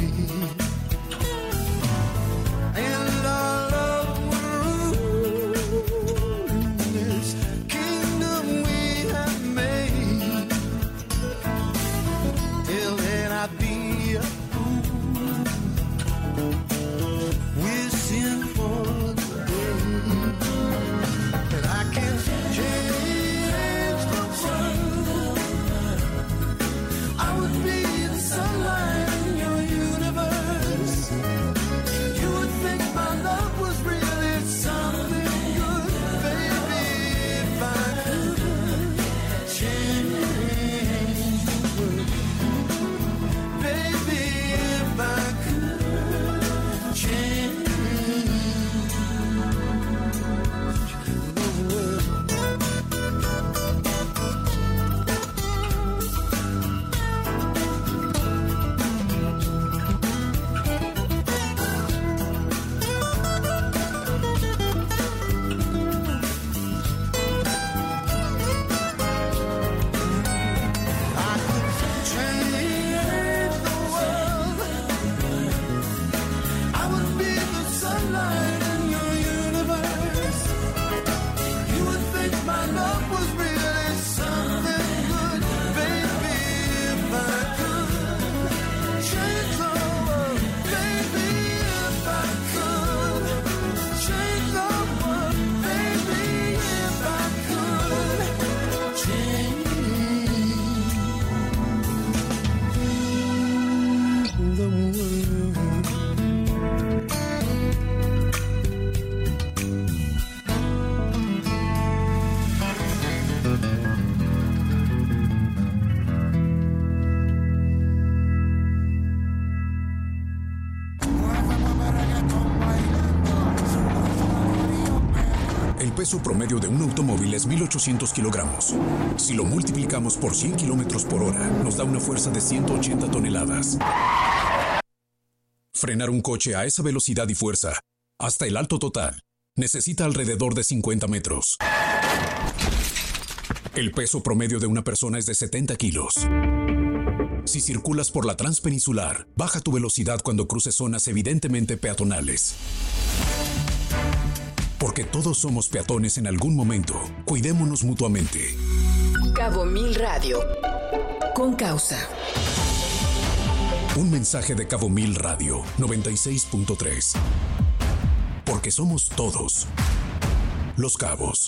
And our love would rule in this kingdom we have made. Till then I'd be a fool, wishing for the day that I can change the world. I would be the sunlight in your universe. You would think my love was really something good. Baby, if I could change the world. Baby, peso promedio de un automóvil es 1.800 kilogramos. Si lo multiplicamos por 100 kilómetros por hora, nos da una fuerza de 180 toneladas. Frenar un coche a esa velocidad y fuerza, hasta el alto total, necesita alrededor de 50 metros. El peso promedio de una persona es de 70 kilos. Si circulas por la Transpeninsular, baja tu velocidad cuando cruces zonas evidentemente peatonales. Porque todos somos peatones en algún momento. Cuidémonos mutuamente. Cabo Mil Radio. Con causa. Un mensaje de Cabo Mil Radio 96.3. Porque somos todos Los Cabos.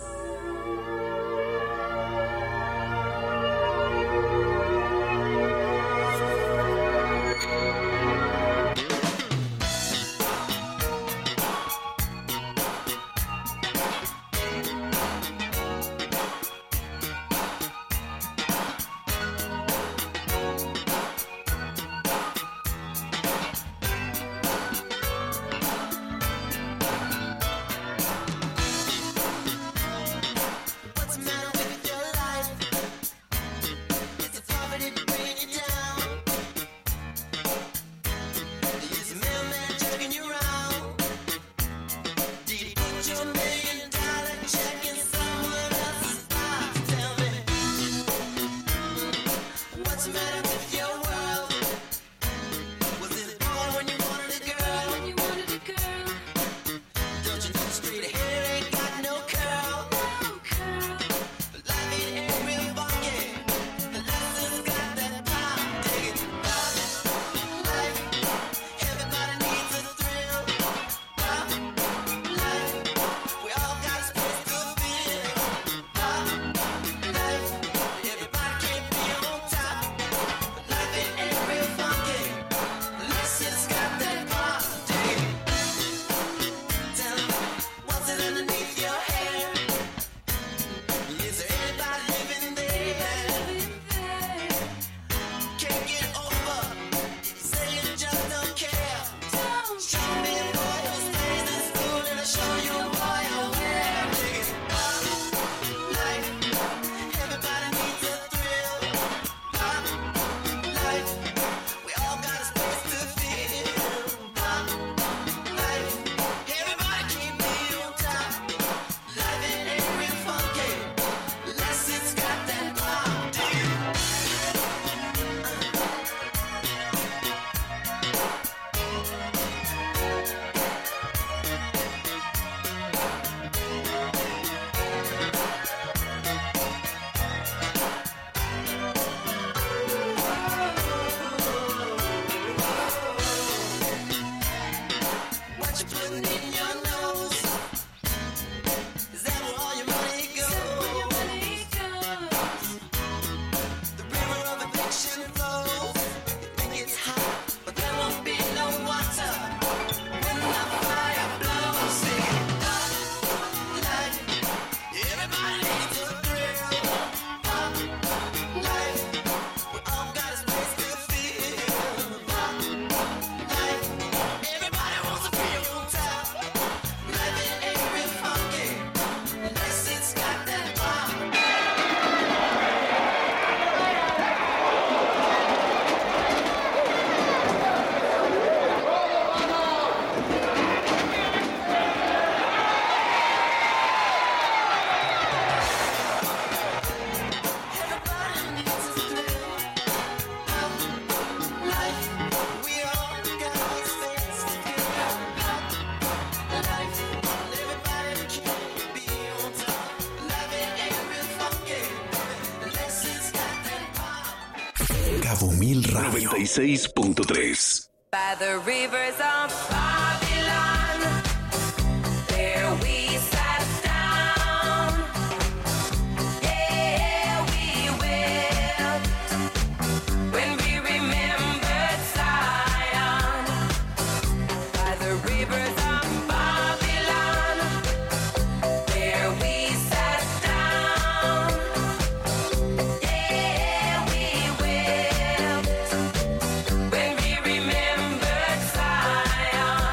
Cabo Mil Radio 96.3. By the rivers of Babylon, there we sat down. Yeah, we wept when we remembered Zion. By the rivers of Babylon, there we sat down. Yeah, we wept when we remembered Zion.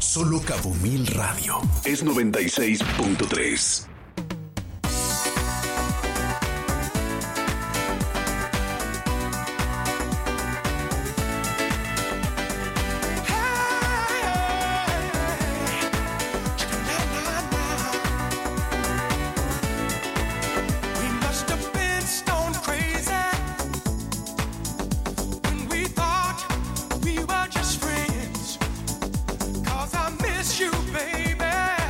Solo Cabo Mil Radio. Es 96.3. You, baby.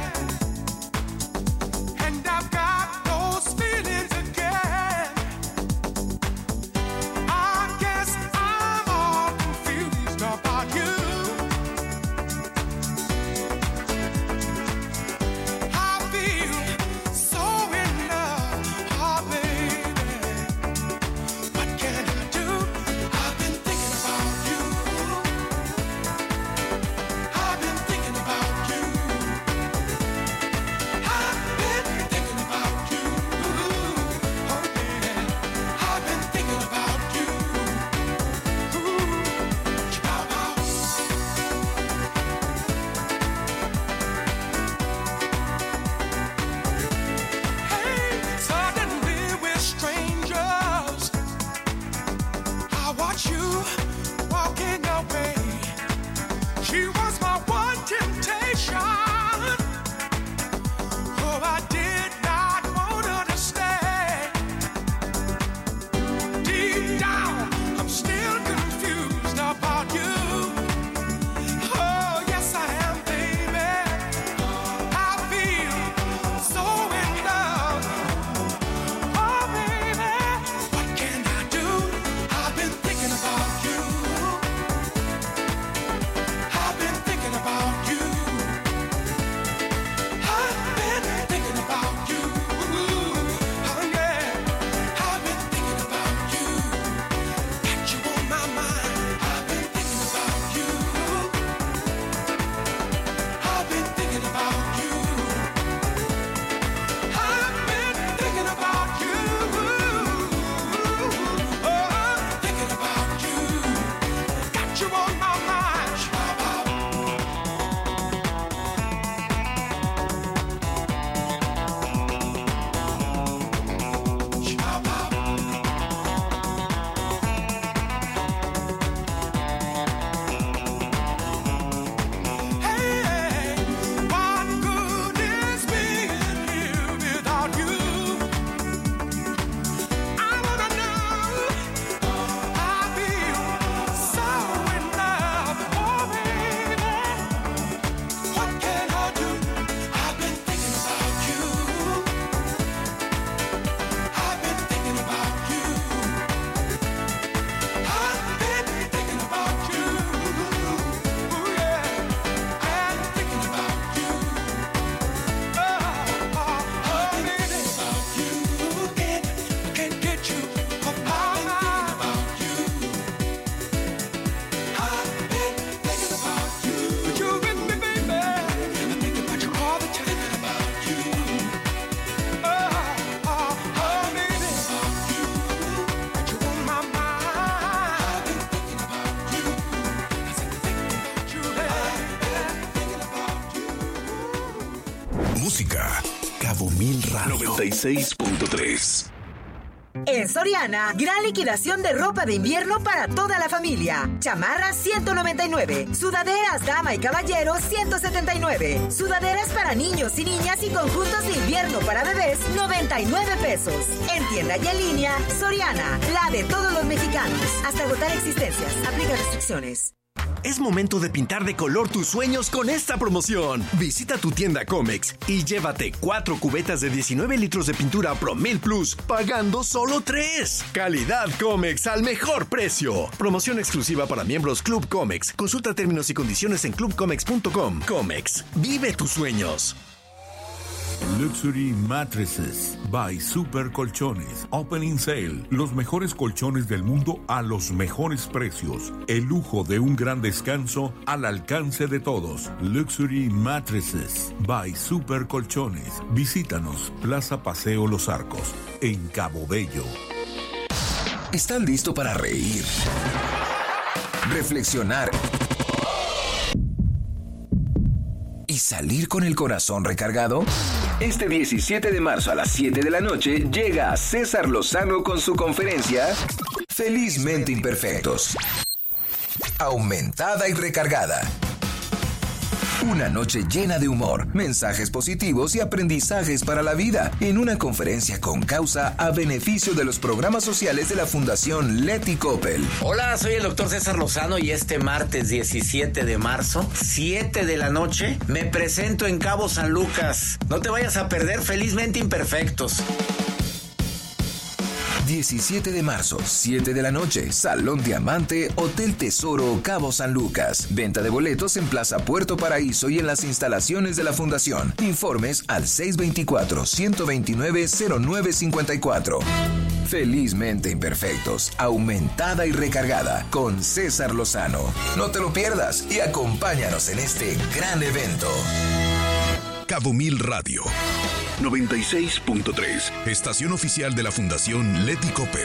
Música. Cabo Mil Radio 96.3. En Soriana, gran liquidación de ropa de invierno para toda la familia. Chamarras 199, sudaderas dama y caballero 179, sudaderas para niños y niñas y conjuntos de invierno para bebés 99 pesos. En tienda y en línea, Soriana, la de todos los mexicanos. Hasta agotar existencias. Aplica restricciones. Es momento de pintar de color tus sueños con esta promoción. Visita tu tienda Comex y llévate 4 cubetas de 19 litros de pintura Promil Plus, pagando solo 3. Calidad Comex al mejor precio. Promoción exclusiva para miembros Club Comex. Consulta términos y condiciones en clubcomex.com. Comex, vive tus sueños. Luxury Mattresses by Super Colchones. Opening Sale. Los mejores colchones del mundo a los mejores precios. El lujo de un gran descanso al alcance de todos. Luxury Mattresses by Super Colchones. Visítanos, Plaza Paseo Los Arcos, en Cabo Bello. ¿Están listos para reír, reflexionar salir con el corazón recargado? Este 17 de marzo a las 7 de la noche llega César Lozano con su conferencia Felizmente Imperfectos. Aumentada y recargada. Una noche llena de humor, mensajes positivos y aprendizajes para la vida, en una conferencia con causa a beneficio de los programas sociales de la Fundación Leti Coppel. Hola, soy el doctor César Lozano y este martes 17 de marzo, 7 de la noche, me presento en Cabo San Lucas. No te vayas a perder Felizmente Imperfectos. 17 de marzo, 7 de la noche, Salón Diamante, Hotel Tesoro, Cabo San Lucas. Venta de boletos en Plaza Puerto Paraíso y en las instalaciones de la Fundación. Informes al 624-129-0954. Felizmente Imperfectos, aumentada y recargada, con César Lozano. No te lo pierdas y acompáñanos en este gran evento. Cabo Mil Radio 96.3, estación oficial de la Fundación Leti Coppel.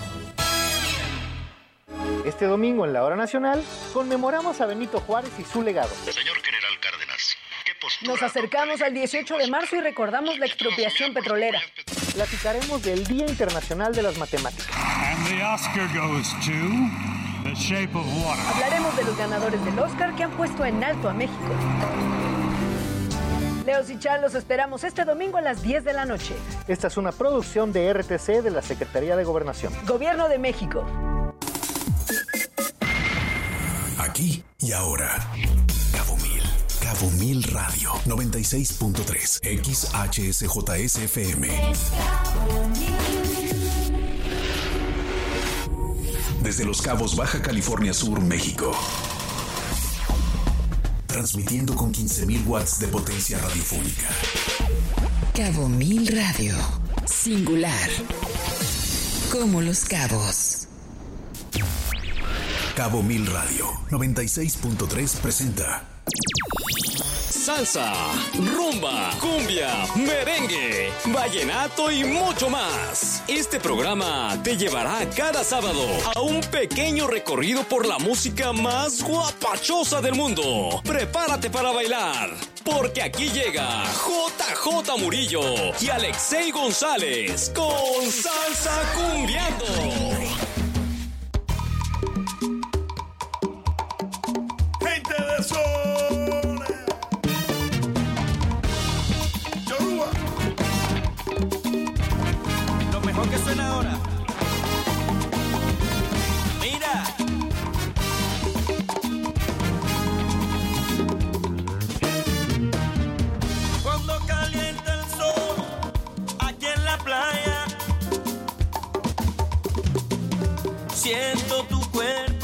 Este domingo en la Hora Nacional conmemoramos a Benito Juárez y su legado. Señor General Cárdenas, ¿qué postura? Nos acercamos al 18 de marzo y recordamos la expropiación petrolera. Platicaremos del Día Internacional de las Matemáticas. And the Oscar goes to The Shape of Water. Hablaremos de los ganadores del Oscar que han puesto en alto a México. Leos y Chan, los esperamos este domingo a las 10 de la noche. Esta es una producción de RTC de la Secretaría de Gobernación. Gobierno de México. Aquí y ahora. Cabo Mil Radio 96.3 XHSJSFM. Desde Los Cabos, Baja California Sur, México. Transmitiendo con 15.000 watts de potencia radiofónica. Cabo Mil Radio. Singular. Como Los Cabos. Cabo Mil Radio 96.3 presenta salsa, rumba, cumbia, merengue, vallenato y mucho más. Este programa te llevará cada sábado a un pequeño recorrido por la música más guapachosa del mundo. Prepárate para bailar, porque aquí llega JJ Murillo y Alexei González con Salsa Cumbiando. Gente de zona. Yoruba. Lo mejor que suena ahora. Mira. Cuando calienta el sol aquí en la playa, siento tu cuerpo